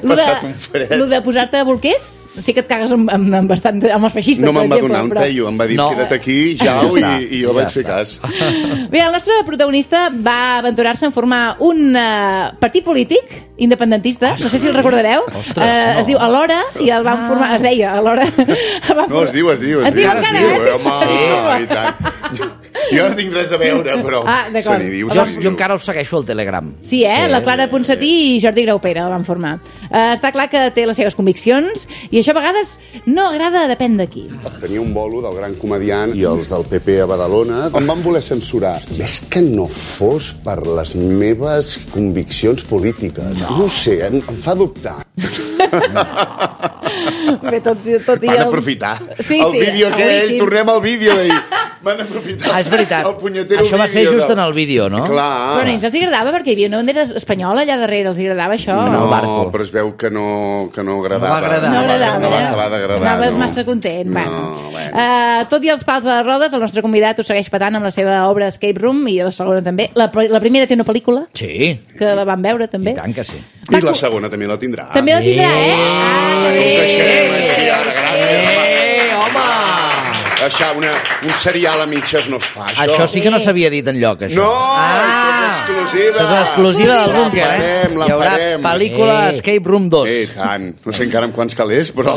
Lo de, passat un fred. lo de posar-te bolquers, sí que et cagues amb, amb, amb, bastant, amb els feixistes, No me'n per va exemple, donar un però... peio, em va dir, No. queda't aquí, jau, Ja i, i jo està, vaig ja fer està. cas. Bé, el nostre protagonista va aventurar-se en formar un uh, partit polític independentista, no sé si el recordareu. Ostres, uh, no. Es diu Alhora, i el van formar, es deia Alhora. No, es diu, es diu. Es diu es encara, diu, eh? home, Disculpa. i tant. Jo no tinc res a veure, però Ah, d'acord. se n'hi diu, Jo, se n'hi jo diu. encara us segueixo al Telegram. Sí, eh? La Clara Ponsatí i Jordi Graupera el van formar. Uh, està clar que té les seves conviccions i això a vegades no agrada, depèn de qui. Tenia un bolo del gran comediant i els del P P a Badalona em van voler censurar. És que no fos per les meves conviccions polítiques. No, no ho sé, em, em fa dubtar. Bé, tot, tot i Van els... aprofitar. Sí, el sí, vídeo aquell, seguríssim. tornem al vídeo d'ahir. Van aprofitar Ah, és veritat. el punyetero Això va ser vídeo just de- en el vídeo, no? Clar. Però a ells els agradava perquè hi havia una bandera espanyola allà darrere, els agradava això? No, el barco. però es veu que no, que no agradava. No va agradar. No agradava, No va eh? acabar d'agradar. Anaves no. massa content. No, bueno. bueno. Uh, tot i els pals a les rodes, el nostre convidat ho segueix patant amb la seva obra Escape Room i la segona també. La, la primera té una pel·lícula, Sí, que la van veure també. i tant que sí. I la segona també la tindrà. També la tindrà, eh? Ah, que Us bé. deixem així, ara, gràcies. Eh, home! Això, una, un serial a mitges no es fa, això. Això sí que no s'havia dit enlloc, això. No, Ah! això és exclusiva. Això és exclusiva del La búnquer, eh? farem, la Hi haurà farem. pel·lícula Eh. Escape Room dos. Eh, tant. No sé encara amb quants calés, però...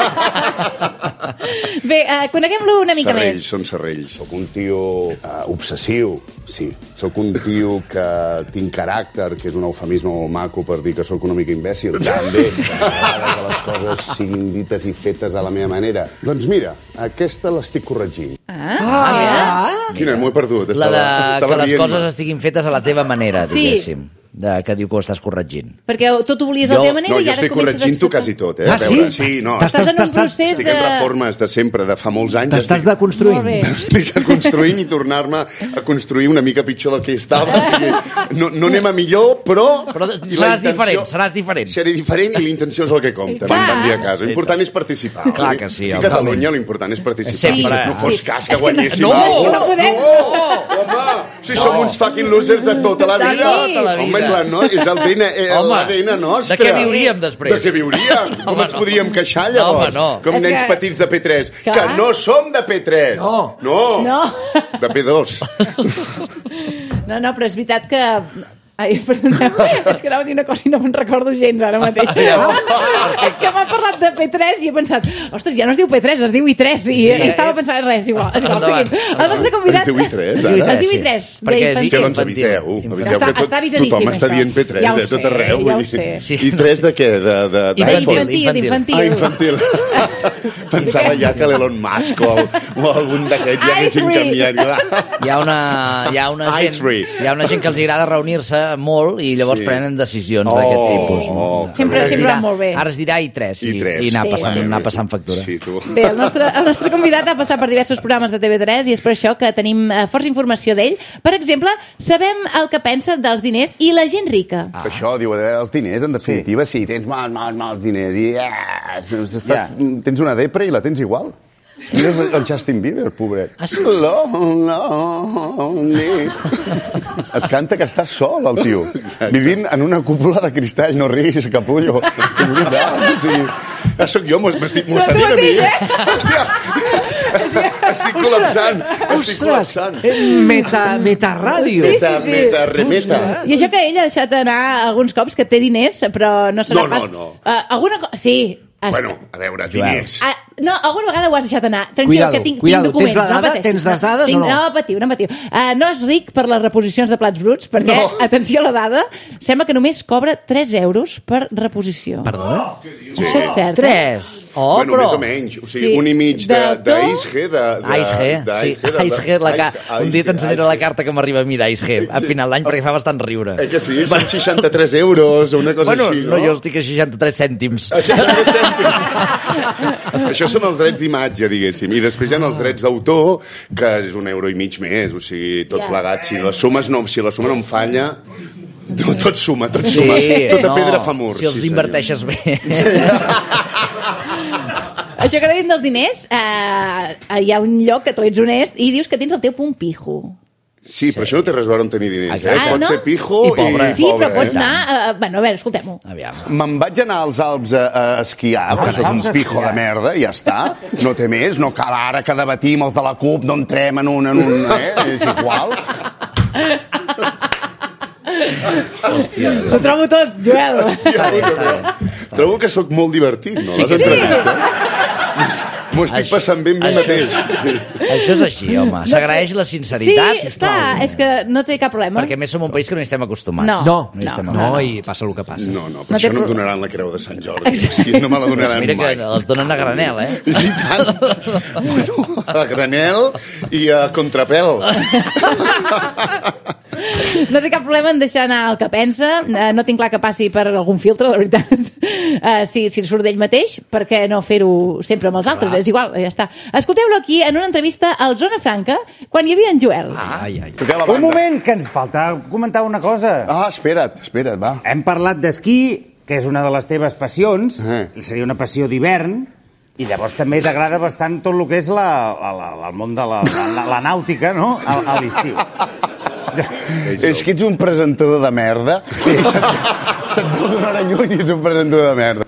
Bé, uh, coneguem-lo una mica Serrells, més. són serrells. Soc un tio uh, obsessiu, sí. Soc un tio que tinc caràcter, que és un eufemisme molt maco per dir que sóc una mica imbècil. També, m'agrada que les coses siguin dites i fetes a la meva manera. Doncs mira, aquesta l'estic corregint. Ah, ah, Quina, m'ho he perdut. La de Estava, estava que les rient-me. coses estiguin fetes a la teva manera, Sí. diguéssim. De, que diu que ho estàs corregint. perquè tot ho volies a la Jo- teva manera No, i jo ara estic comences a corregint-ho acceptar. quasi tot, eh? Ah, A veure, sí? Sí, no. T'estàs- Estàs en un t'estàs- procés... Estic en eh, reformes de sempre, de fa molts anys. T'estàs Estic- deconstruint. Molt bé. Estic construint i tornar-me a construir una mica pitjor del que estava. O sigui, no, no anem a millor, però... Però i la seràs intenció- diferent, seràs diferent. Seré diferent i l'intenció és el que compta. Clar. Vam dir a casa. L'important és participar. Clar que sí, A òbviament. Catalunya l'important és participar. Sempre. No fos Sí. cas que És que no- guanyéssim. no, alguna no podem. No, home, si som uns fucking losers de tota la De vida. tota la vida. Home, és la no, és el D N eh, Home, l'A D N nostre. de què viuríem després? De què viuríem? Com Home, ens no. podríem queixar, No, llavors? home, no. Com És nens que- petits de P tres. Clar. Que no som de P tres. No. No. No. De P dos. No, no, però és veritat que... Ai, perdoneu, és que anava a dir una cosa i no me'n recordo gens ara mateix. És que m'ha parlat de P tres i he pensat, ostres, ja no es diu P tres, es diu I tres. I, i estava pensant, res, igual, és igual, Endavant, seguim. El nostre convidat... Es diu I tres, Es diu I ara? Es diu sí. I tres, Perquè és d'infantil. Que doncs Infantil. aviseu. Aviseu Està- que tot, està avisadíssim, tothom està això. dient P tres, Ja ho eh, tot sé, arreu. ja ho vull dir. sé. Sí. I tres de què? De, de, Infantil, Infantil, infantil. Ah, infantil. Pensava ja que l'Elon Musk o, o algun d'aquests ja haguessin Ice canviat. Hi ha una, hi ha una gent, Ice free. hi ha una gent que els agrada reunir-se molt i llavors Sí. prenen decisions Oh, d'aquest tipus. No? oh, Sempre- Ara es sempre dirà- va molt bé. Ara es dirà I tres i, I tres. i anar, Sí, passant, sí, sí. anar passant factura. Sí, tu. Bé, el nostre, el nostre convidat ha passat per diversos programes de T V tres i és per això que tenim eh, força informació d'ell. Per exemple, sabem el que pensa dels diners i la gent rica. Ah. Això, diu, eh, els diners, en definitiva, sí, tens molts, molts, molts diners i yeah, estàs, Ja. tens una depre i la tens igual. Mira el Justin Bieber, pobret. Ah, sí? Lonely. Et canta que estàs sol, el tio. Vivint en una cúpula de cristall, no riguis, capullo. És veritat, o sigui... Ja sóc jo, m'ho estic, m'ho No, està tu dient a mi, mateix, eh? Hòstia! Estic col·lapsant, estic Ostres, col·lapsant. eh, meta, metaràdio. Sí, Meta, sí, sí. meta, remeta. I això que ell ha deixat anar alguns cops que té diners, però no serà No, no, pas... no. Uh, alguna cosa... Sí. Es... Bueno, a veure, diners. Ah, no, alguna vegada ho has deixat anar. Tranquil, Cuidado, que tinc, cuidado. tinc documents. Tens la no dada? pateixis. Tens les dades tinc, o no? No patiu, no patiu. Uh, no és ric per les reposicions de plats bruts, perquè, No. atenció a la dada, sembla que només cobra tres euros per reposició. Perdona? Sí. Això és cert. eh? Tres? Oh, bueno, però... més o menys. O sigui, Sí. un i mig de, De de to- Ice de, de, Ice G, de sí. Ice G, de- Ice G, la ca... Ice- un dia Ice- t'ensenyaré Ice la G. carta que m'arriba a mi d'Ice G a final d'any perquè fa bastant riure. Eh que sí? Són seixanta-tres euros o una cosa Bueno, així, no, no? jo estic a seixanta-tres cèntims. seixanta-tres cèntims. Això són els drets d'imatge, diguéssim. I després hi ha els drets d'autor, que és un euro i mig més. O sigui, tot Ja. plegat. Si les sumes no, si la suma no em falla, tot, tot suma, tot suma. Sí, Tota no, pedra fa mur. si els sí, senyor. inverteixes bé. Això que dèiem dels diners, eh, hi ha un lloc que tu ets honest i dius que tens el teu punt pijo. Sí, però això no té res a veure amb tenir diners, eh? Ah, Pot no? ser pijo I pobre. Sí, però pobre, pots eh? anar... Uh, bueno, a veure, escoltem-ho. Aviam. Me'n vaig anar als Alps a, a esquiar, perquè sóc un pijo de merda, i ja està. No té més, no cal ara que debatim els de la CUP, no entrem en un... En un eh? És igual. T'ho trobo tot, Joel. Ja, trobo que sóc molt divertit, no? Sí Les que sí. entrevistes. M'ho estic Això- passant bé amb mi això- mateix. Sí. Això és així, home. S'agraeix la Sí, sinceritat, sisplau. clar, és que no té cap problema. Perquè a més som un país que no hi estem acostumats. No. No, No hi estem no, acostumats. i passa el que passa. No, no, No per té això no em pro- donaran la creu de Sant Jordi. Sí, no me la Doncs donaran mira que mai. els donen a granel, eh? Sí, tant. Bueno, a granel i a contrapèl. No té cap problema en deixar anar el que pensa. Eh, No tinc clar que passi per algun filtre, la veritat. Eh, si, si surt d'ell mateix, per què no fer-ho sempre amb els altres? És igual, ja està. Escolteu-lo aquí en una entrevista al Zona Franca quan hi havia en Joel. Ai, ai. Toqueu la Un banda. moment, que ens falta comentar una cosa. Ah, espera't, espera't, va. Hem parlat d'esquí, que és una de les teves passions, Eh. seria una passió d'hivern, i llavors també t'agrada bastant tot el que és la, la, la, el món de la, la, la nàutica, no?, a, a l'estiu. És que ets un presentador de merda. Sí. Se't, se't pot donar a lluny i ets un presentador de merda.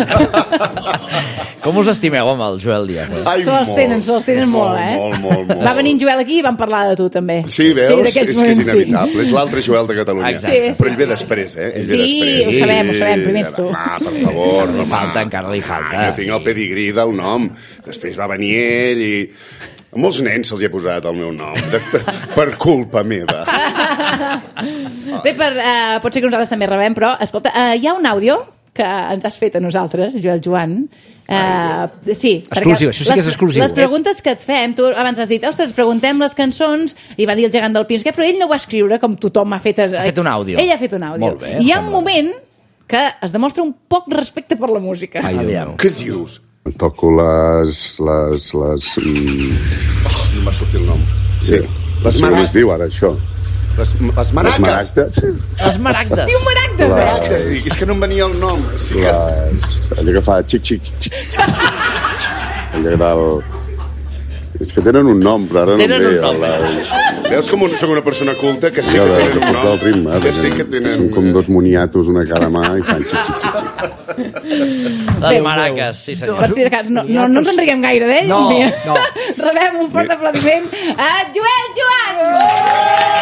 Com us estimeu amb el Joel Díaz? Eh? Ai, Se'ls molt. tenen, se'ls tenen molt, eh? Molt, molt, molt. Va venir en Joel aquí i vam parlar de tu, també. Sí, veus? Sí, és d'aquells que és moments, inevitable. És l'altre Joel de Catalunya. Exacte. Sí, sí, Però ell ve sí. després, eh? Ell Sí, ve després. ho sabem, ho sabem, primer ets tu. Ah, per favor. Li home. falta, encara li falta. Ah, jo tinc el pedigrí del nom. Després va venir ell i... A molts nens se'ls hi ha posat el meu nom, de, per, per culpa meva. Bé, per, uh, pot ser que nosaltres també rebem, però, escolta, uh, hi ha un àudio que ens has fet a nosaltres, Joel Joan. Uh, sí, Exclusiu, això sí que és les- exclusiu. Les preguntes que et fem, tu abans has dit, ostres, preguntem les cançons, i va dir el gegant del Pins, però ell no ho va escriure com tothom ha fet. Ha fet un àudio. Ell ha fet un àudio. Molt bé, em I hi ha un sembla. moment que es demostra un poc respecte per la música. Ai, Déu Aviam. meu. Què dius? Toco les... les, les mm, Oh, no m'ha sortit el nom. Sí. no Les, sé com mara... es diu ara, això. les, les Les maracas. maractes. Les maragdes. Diu maragdes, eh? Maracas, dic. És que no em venia el nom. Sí que... Les... Allò que fa xic, xic, xic, xic, xic, xic. Allò del... És que tenen un nom, però ara Tenen no em ve. un nom. La... Veus com un, soc una persona culta que sé Allò que de, tenen un de, nom. del ritme. Que sé que tenen... Són com dos moniatos, una a cada mà, i fan xic, xic, xic, xic. Les maraques, sí senyor. Per si de cas, no, no, no ens en riguem gaire d'ell. No, no. Rebem un fort aplaudiment a Joel Joan!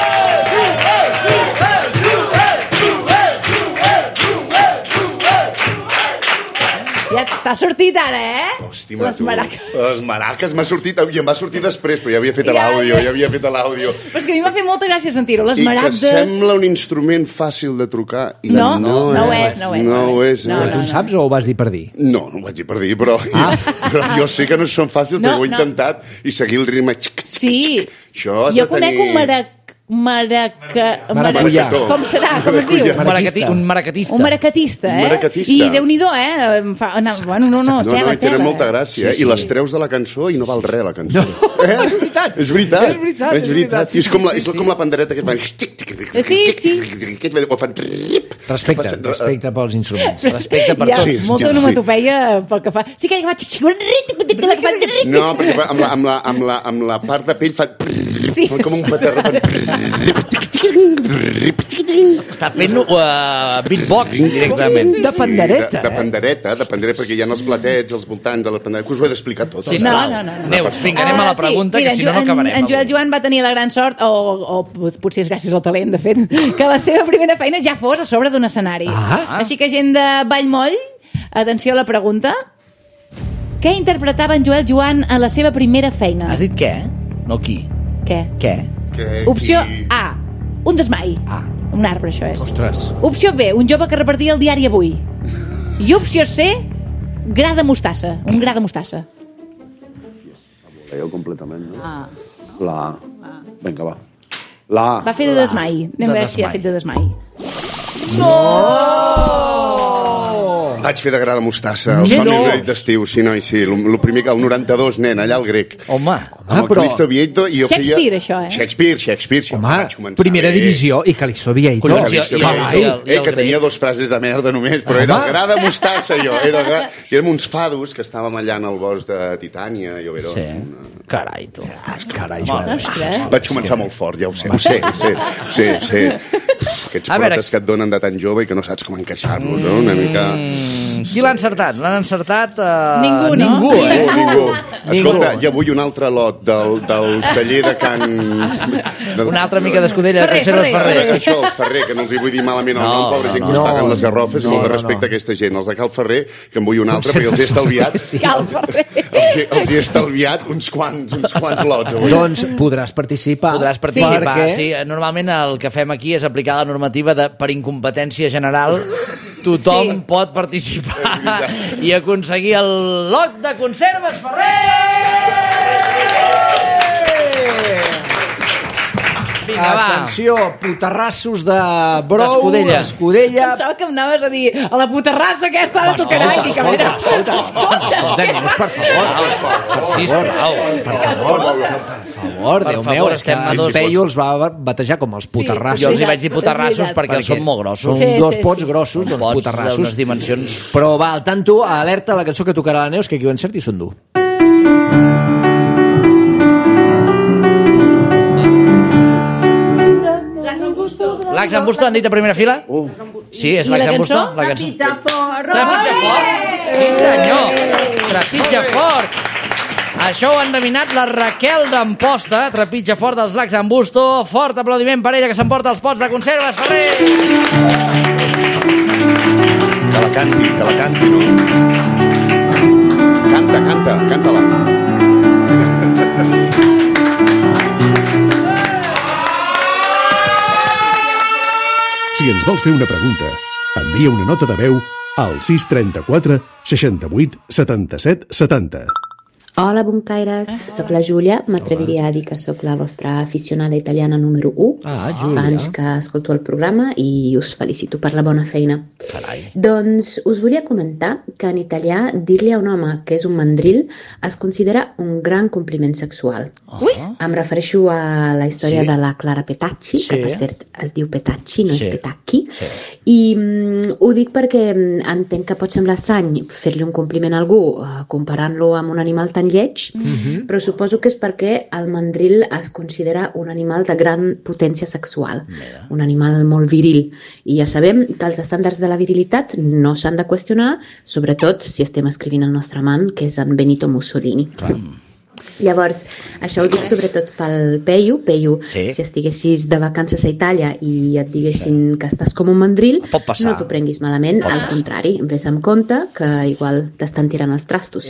Ja t'ha sortit ara, eh? Hòstima, Les tu. maracas. Les maraques m'ha sortit, i em va sortir després, però ja havia fet Ja, l'àudio, ja. ja havia fet l'àudio. Però és que a mi m'ha fet molta gràcia sentir-ho. Les I que maragdes... sembla un instrument fàcil de trucar. I No, no, no ho és, no ho és. No ho és, No, eh? no, Tu en saps o ho vas dir per dir? No, no ho vaig dir per dir, però, ah. però jo sé que no són fàcils, No, perquè ho he no. intentat i seguir el ritme. Xic, xic, Sí. xic. Això has Jo de conec tenir... un marac... Maraca... Maracuyà. maraca- Com serà? Com es diu? Maracuyà. Un, maracati, un maracatista. Un maracatista, eh? Un maracatista. I Déu-n'hi-do, eh? Em Fa... No, bueno, no, no, No, tela, no, i tenen tela. molta gràcia, eh? Sí, sí. I les treus de la cançó i no val res, la cançó. No. Eh? És veritat. És veritat. És veritat, És és veritat. veritat. I és Sí, com, la, sí, és sí. com la pandereta que et fan... Sí, sí. Que et- o fan... Respecte, Passen- respecte pels instruments. Respecte per Hi ha tots. Sí, molta sí, sí. onomatopeia pel que fa. Sí que fa... La que fa... No, perquè fa- amb la, amb, la, amb, la, amb la part de pell fa... Sí. Fa com un paterró. Fan... Està fent uh, beatbox directament. De pandereta, de, de eh? pandereta, de pandereta, perquè hi ha els platets, els voltants de la pandereta, que us ho he d'explicar tot. Sí, No, sisplau. no, no, no. Neus, vinga, anem a la Ah, pregunta, sí. Mira, que si no, no en- acabarem. En Joel avui. Joan va tenir la gran sort, o, o potser és gràcies al talent, de fet, que la seva primera feina ja fos a sobre d'un escenari. Ah. Així que gent de Vallmoll, atenció a la pregunta. Què interpretava en Joel Joan a la seva primera feina? Has dit què? No qui. Què? Què? Que, Opció i- A, un desmai. Ah. Un arbre, això és. Ostres. Opció B, un jove que repartia el diari Avui. I opció C, gra de mostassa. Un gra de mostassa. Jo completament, no? Ah. La A. Vinga, va. La A. Va fer de desmai. Anem a De veure si ha desmai. fet de desmai. Vaig fer de grada mostassa, el somni No. no. d'estiu, sí, noi, sí. El, el primer que el noranta-dos, nen, allà al grec. Home, amb el però- Calixto Vieto, i jo feia... Shakespeare, això, eh? Shakespeare, Shakespeare, sí, Home, vaig començar primera bé. divisió i Calixto Vieto. Calixto i el- Vieto, i el- i eh, el que tenia grec. dos frases de merda només, però era el gra de mostassa, jo. Era el gra... I érem uns fados que estàvem allà en el bosc de Titània, jo era... Sí. Carai, tu. Carai, Joan. Ostres. Vaig començar molt fort, ja ho sé, ho sé, ho sé, sí, sí. Aquests A veure- protes que et donen de tan jove i que no saps com encaixar-los, no? Una mica... Qui l'ha encertat? L'han encertat... Uh, Ningú, no? Ningú, eh? Ningú, ningú. Escolta, ja vull un altre lot del, del celler de Can... Del... Una altra mica d'escudella de Ferrer, Conserves Ferrer. Ferrer. Això, els Ferrer, que no els hi vull dir malament el No, nom, pobra no, gent no. que us No, paguen les garrofes, no, molt de no, respecte no. a aquesta gent. Els de Cal Ferrer, que en vull un altre, perquè els he estalviat, Cal Ferrer. els, he, els he estalviat uns quants, uns quants lots avui. Doncs podràs participar. Podràs participar, perquè- sí. Normalment el que fem aquí és aplicar la normativa de per incompetència general tothom Sí. pot participar i aconseguir el lot de Conserves Ferrer! Vinga, va. Atenció, putarrassos de brou, D'escudella. escudella. Pensava que em anaves a dir a la putarrassa aquesta ara Va, tocarà. escolta, I dic, a escolta, veure, escolta, escolta, neus, per favor. Sisplau. Per favor, per favor, Per Déu favor, meu, és que estem a el dos. Peyu els va batejar com els putarrassos. Jo els hi veritat, vaig dir putarrassos és veritat. perquè, Perquè són molt grossos. Són Sí, dos sí, pots sí. grossos, doncs Pots putarrassos. d'unes dimensions... Però va, al tanto, alerta, la cançó que tocarà la Neus, que qui ho encerti són dur. L'Ax Ambusto han dit a primera fila? Uh. Sí, és I la l'Ax Ambusto? cançó? La cançó. Trepitja fort. Trepitja fort! Sí, senyor! Trepitja fort! Això ho ha endevinat la Raquel d'Amposta, trepitja fort dels Lacs Ambusto. Fort aplaudiment per ella, que s'emporta els pots de Conserves Ferrer! Que la canti, que la canti, no? Canta, canta, canta-la. Si ens vols fer una pregunta, envia una nota de veu al sis trenta-quatre seixanta-vuit setanta-set setanta. Hola, Boncaires. Soc la Júlia. M'atreviria a dir que sóc la vostra aficionada italiana número u. Ah, Júlia. Fa anys que escolto el programa i us felicito per la bona feina. Carai. Doncs us volia comentar que en italià dir-li a un home que és un mandril es considera un gran compliment sexual. Ui! Em refereixo a la història Sí. de la Clara Petacci, Sí. que per cert es diu Petacci, no Sí. és Petacchi. Sí. I mm, ho dic perquè mm, entenc que pot semblar estrany fer-li un compliment a algú eh, comparant-lo amb un animal tan lleig, Mhm. però suposo que és perquè el mandril es considera un animal de gran potència sexual, un animal molt viril. I ja sabem que els estàndards de la virilitat no s'han de qüestionar, sobretot si estem escrivint el nostre amant, que és en Benito Mussolini. Llavors, això ho dic sobretot pel Peyu. Peyu, Sí. si estiguessis de vacances a Itàlia i et diguessin que estàs com un mandril, Pot passar. no t'ho prenguis malament, Pot al passar. contrari, vés amb compte que igual t'estan tirant els trastos.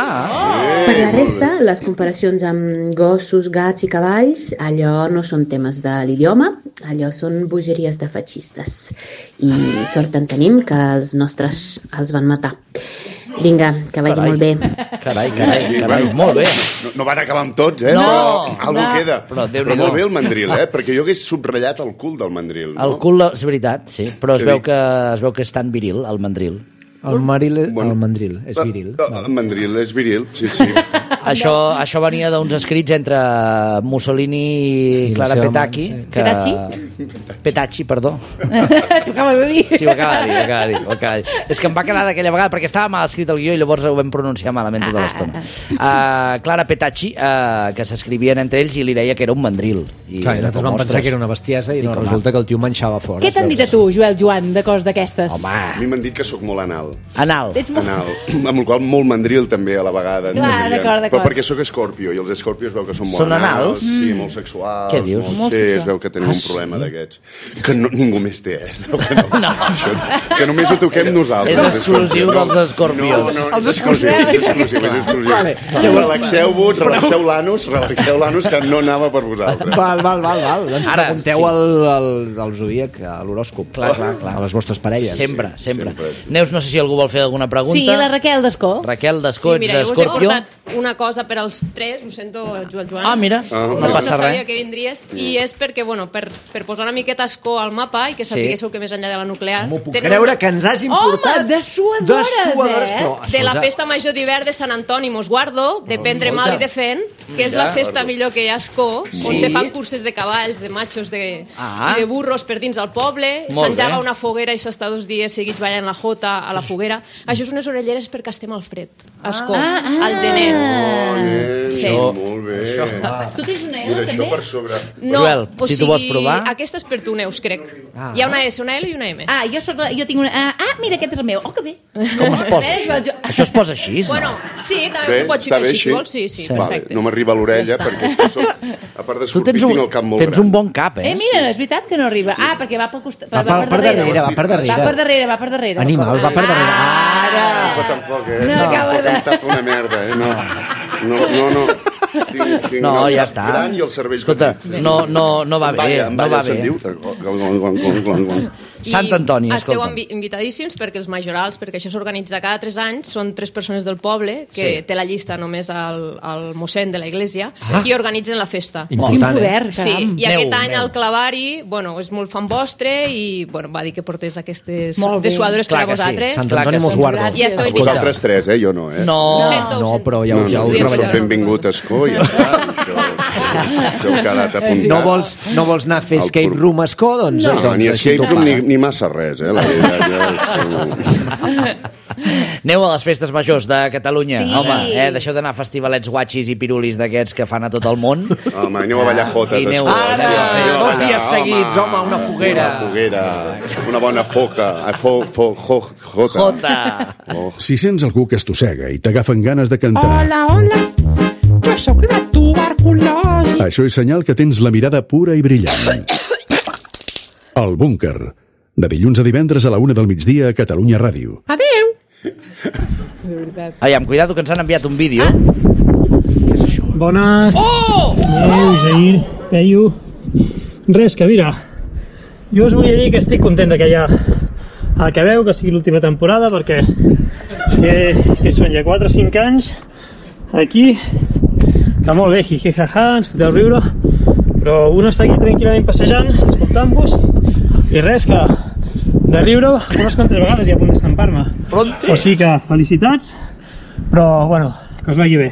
Ah! Per la resta, les comparacions amb gossos, gats i cavalls, allò no són temes de l'idioma, allò són bogeries de fetxistes. I sort en tenim que els nostres els van matar. Vinga, que vagi Carai. molt bé. Carai, carai, Sí, carai, bueno, molt bé. No, no van acabar amb tots, eh? No, però algo no. queda. Però Però, Déu-n'hi-do. molt bé el mandril, eh? Perquè jo hagués subratllat el cul del mandril. No? El cul, és veritat, sí, però es Què veu, dic? que, es veu que és tan viril, el mandril. El, maril, Bueno. el mandril, és viril. Ah, El mandril és viril, sí, sí. Això, això venia d'uns escrits entre Mussolini i I la Clara seva Petacchi. mare, sí. Que... Petacci? Petacci, perdó. T'ho acaba de dir. Sí, ho acaba de dir, ho acaba de dir, ho acaba de dir. És que em va quedar d'aquella vegada, perquè estava mal escrit el guió i llavors ho vam pronunciar malament tota l'estona. Uh, Clara Petacci, uh, que s'escrivien entre ells i li deia que era un mandril. I Clar, i era nosaltres com, vam pensar ostres. que era una bestiesa i Dic, no, home. resulta que el tio manxava fort. Què t'han dit a tu, Joel Joan, de cos d'aquestes? A Home, mi m'han dit que sóc molt anal. anal. Ets molt... Anal. Amb el qual molt mandril també a la vegada. Clar, entendríem. d'acord, d'acord. Però perquè sóc escorpio i els escorpios veu que són molt Són anals? Sí, molt sexuals. Què dius? Molt, Molt sí, sexual. es veu que tenim Ah, un sí? problema d'aquests. Que no, ningú més té, eh? Es veu que no. No. Això, que només ho toquem nosaltres. És els exclusiu escorpions. dels escorpions. No, no, Els és exclusiu, és exclusiu, és exclusiu. Vale. Relaxeu-vos, relaxeu l'anus, relaxeu l'anus, que no anava per vosaltres. Val, val, val, val. Doncs Ara, pregunteu sí. al, al, al zodíac, a l'horòscop. Clar, clar, clar. A les vostres parelles. Sempre, sempre. sempre. Neus, no sé si algú vol fer alguna pregunta. Sí, la Raquel d'Escó. Raquel d'Escó, Sí, mira, ets jo us he Escorpio. portat una cosa per als tres, ho sento, Joan Joan. Ah, mira, no, no passa no sabia res. que vindries, i és perquè, bueno, per, per posar una miqueta escó al mapa i que sapiguéssiu que més enllà de la nuclear... M'ho puc creure que ens hagin portat... Home, dessuadores, dessuadores, eh? però, de la festa major d'hivern de Sant Antoni Mos Guardo, de prendre mal i de fent, que és la festa millor que hi ha escó, on se fan curses de cavalls, de machos de, Ah. i de burros per dins al poble, Molt s'enjaga bé. una foguera i s'està dos dies seguits ballant la jota a la foguera. Això és unes orelleres perquè estem al fred, a escó, Ah, ah. al gener. Oh, nen, Sí. molt bé. Tu tens una L, Mira, també? això per sobre. No, Joel, o si tu sigui, vols provar. aquesta és per tu, Neus, crec. Ah. Hi ha una S, una L i una M. Ah, jo, soc la, jo tinc una... Ah, ah, mira, aquest és el meu. Oh, que bé. Com es posa, Eh, això? jo- jo- Això es posa així, no? Bueno, sí, també Bé, ho pots està ficar bé així, així? si vols. Sí, sí, Vale, perfecte. no m'arriba a l'orella, Ja perquè és que soc, a part de Tu sortir, tens un, tinc el cap molt tens gran. un bon cap, eh? Eh, mira, és veritat que no arriba. Ah, perquè va pel costat. Va, Va per darrere, va per darrere. Va per darrere, va per darrere. Animal, va per darrere. Ara! Però tampoc, eh? No, No, acaba tampoc de- em tapa una merda, eh? No, no, no. no. Tinc, tinc No, el ja cap està. gran i el cervell Escolta, petit. no, no, no va Em bé, balla, em no balla, va se'n bé. diu? Gong, gong, gong, gong, gong, gong. Sant Antoni, esteu escolta'm. invi- invitadíssims perquè els majorals, perquè això s'organitza cada tres anys, són tres persones del poble, que Sí. té la llista només al, al mossèn de la iglesia, qui organitzen la festa. Quin Important, eh? poder, Sí, caram. i aquest Neu, any neu. el clavari, bueno, és molt fan vostre i bueno, va dir que portés aquestes Molt bé. dessuadores per Clar a que sí. vosaltres. Sant Clar Antoni que Mos sí. Guardo. Gràcies. Ja esteu Escolta. Vosaltres tres, eh? Jo no, eh? No, Ho sento, ho No, sento. però ja No, ho, no, ja ho no, treballarem. benvingut a Escó i ja està. Això, això ha quedat apuntat. No vols, no vols anar a fer El escape pur- room a escó? Doncs, No, doncs ni així escape t'ho room ni, para. ni massa res, eh? La veritat, jo... Aneu a les festes majors de Catalunya. Sí. Home, eh, deixeu d'anar a festivalets guatxis i pirulis d'aquests que fan a tot el món. Home, aneu a ballar jotes. I aneu- escolta. Ara, Aneu a ballar, dos dies seguits, home, una foguera. Una foguera, una bona foca. Ah, Fo, fo, jo, jota. Jota. Oh. Si sents algú que estossega i t'agafen ganes de cantar, Hola, hola, jo sóc la tuberculosi. això és senyal que tens la mirada pura i brillant. El búnquer. De dilluns a divendres a la una del migdia a Catalunya Ràdio. Adéu. Aviam, cuidado que ens han enviat un vídeo. Bones. Oh! Adéu, Jair, Peyu. Res, que mira, jo us volia dir que estic content de que ja acabeu, que sigui l'última temporada, perquè que, que són ja quatre o cinc anys aquí, que molt bé, jiji, jaja, ens foteu riure, però un està aquí tranquil·lament passejant, escoltant-vos, i res, que de riure unes quantes vegades i a punt d'estampar-me. Pronte. O sigui que felicitats, però, bueno, que us vagi bé.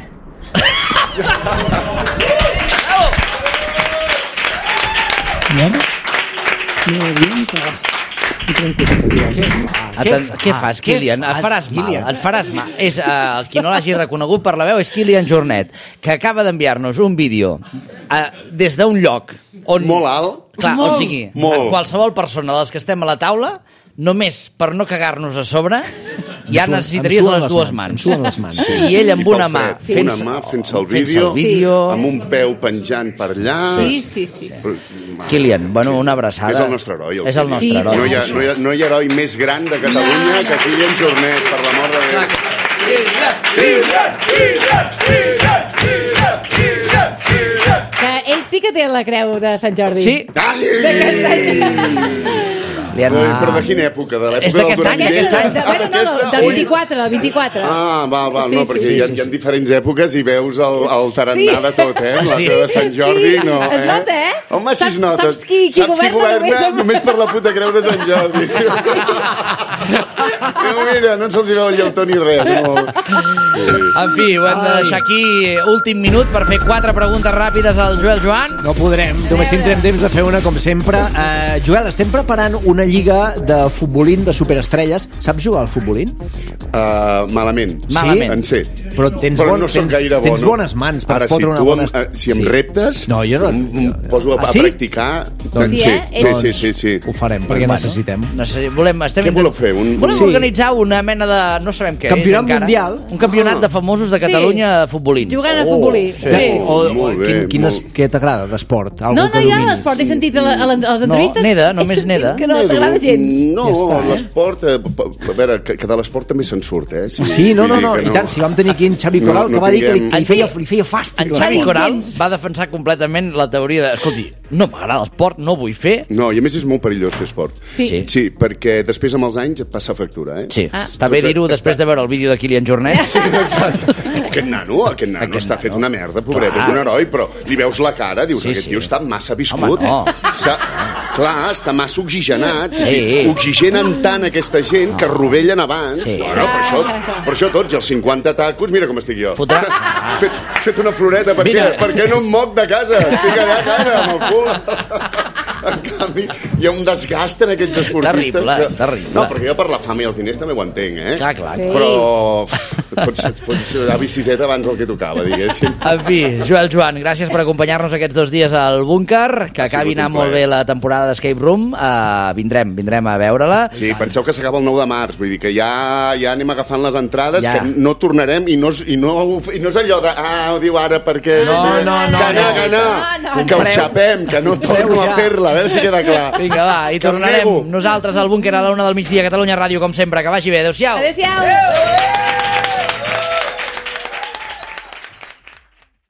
I ara? No, bien, que... que tranquil. Aten què fa? fas, Què Kilian? Et fas, faràs mal, Kilian? et faràs mal. És, uh, qui no l'hagi reconegut per la veu és Kilian Jornet, que acaba d'enviar-nos un vídeo uh, des d'un lloc on... Molt alt. Clar, Molt. o sigui, Molt. qualsevol persona de les que estem a la taula, només per no cagar-nos a sobre, ja Em suen- necessitaries em suen les les dues mans, mans. em suen les mans. Sí. I ell amb pel una mà fred, fent, una mà fent el fent-se vídeo, el vídeo. amb un peu penjant per allà. Sí, sí, sí. Kilian, bueno, una abraçada. És el nostre heroi. És el nostre Sí, heroi. No hi, ha, no, hi ha, no hi ha heroi més gran de Catalunya que Kilian Jornet, per l'amor de Déu. Que ell sí que té la creu de Sant Jordi. Sí. D'aquest any. Li han... Ui, però de quina època? De És l'època d'aquest del any, Durandell? d'aquest any. De, Ah, bueno, no, no, d'aquesta? del Ui. vint-i-quatre, del vint-i-quatre. Ah, va, va, Sí, no, sí, perquè sí, hi, ha, sí, hi ha diferents èpoques i veus el, el tarannà Sí. de tot, eh? La Sí. teva de Sant Jordi, Sí, no, es eh? nota, eh? Home, si es Saps- nota. saps qui- qui Saps qui governa governa només amb- només per la puta creu de Sant Jordi. No, mira, no se'ls veu el llautó ni res. No. En fi, ho hem de deixar aquí. Últim minut per fer quatre preguntes ràpides al Joel Joan. No podrem, només tindrem temps de fer una com sempre. Uh, Joel, estem preparant una lliga de futbolín de superestrelles. Saps jugar al futbolín? Uh, malament. Malament. En sé. Però tens, Però bon, no soc tens, gaire bo. tens no? bones mans per Ara, fotre si una tu bona... em, eh, si em Sí. reptes, No, jo no... em, em poso a, Ah, a sí? practicar. Doncs Sí, sí, eh? sí, Ets- sí, sí, sí. Ho farem, perquè Bueno, necessitem. Necessi- volem, estem Què intent- voleu fer? Un- Volem Sí. organitzar una mena de... No sabem què Campionat és encara. mundial. Un campionat Ah. de famosos de Sí. Catalunya de futbolín. Jugant a Oh, futbolí. sí. Sí. O, Molt o, bé, quin, quines, molt. què t'agrada d'esport? Algú No, no que hi ha dominis? l'esport. He sentit a, la, a, la, a les entrevistes... Neda, he només sentit Neda. Que no Neda, t'agrada gens. No, Ja està, eh? l'esport... eh, A veure, que, que de l'esport també se'n surt, eh? Sí, no, no, vull dir no, que i tant, si vam tenir aquí en Xavi Coral, No, no que va dir que li, tinguem- que li, feia, li feia fàstic. En Xavi Coral va defensar completament la teoria de... Escolti, no m'agrada l'esport, no vull fer... No, i a més és molt perillós fer esport. Sí. Sí. Sí, perquè després amb els anys et passa factura, eh? Sí, Ah. està bé dir-ho després de veure el vídeo de Kilian Jornet. Sí, exacte. Aquest nano, aquest nano Aquest està nano. fet una merda, pobret, Clar. és un heroi, però li veus la cara, dius, Sí, aquest sí. tio està massa viscut. Home, no. S'ha- Clar, està massa oxigenat. Sí. Oxigenen tant aquesta gent que rovellen abans. Sí. Bueno, per això, per això tots, els cinquanta tacos, mira com estic jo. Fotrà. Fet, fet una floreta, per què, Mira. per què no em moc de casa? Estic allà a casa, amb el cul. En canvi, hi ha un desgast en aquests esportistes. Terrible, que... terrible. No, perquè jo per la fama i els diners també ho entenc, eh? Clar, clar. Sí. Però uf, et fots, et fots avi Siset abans del que tocava, diguéssim. En fi, Joel Joan, gràcies per acompanyar-nos aquests dos dies al búnquer, que Ha acabi sigut un anar molt plaer. bé la temporada d'Escape Room. Uh, vindrem, vindrem a veure-la. Sí, penseu que s'acaba el nou de març, vull dir que ja, ja anem agafant les entrades, Ja. que no tornarem i no, és- i, no, i no és allò de, ah, ho diu ara perquè... No, no, no, que no, no. que no, No, no, que ho no. xapem, que no torno a fer-la, a veure si queda clar. Vinga, va, i Que em tornarem nego. nosaltres al búnquer a la una del migdia a Catalunya Ràdio, com sempre. Que vagi bé. Adéu-siau. Adéu-siau.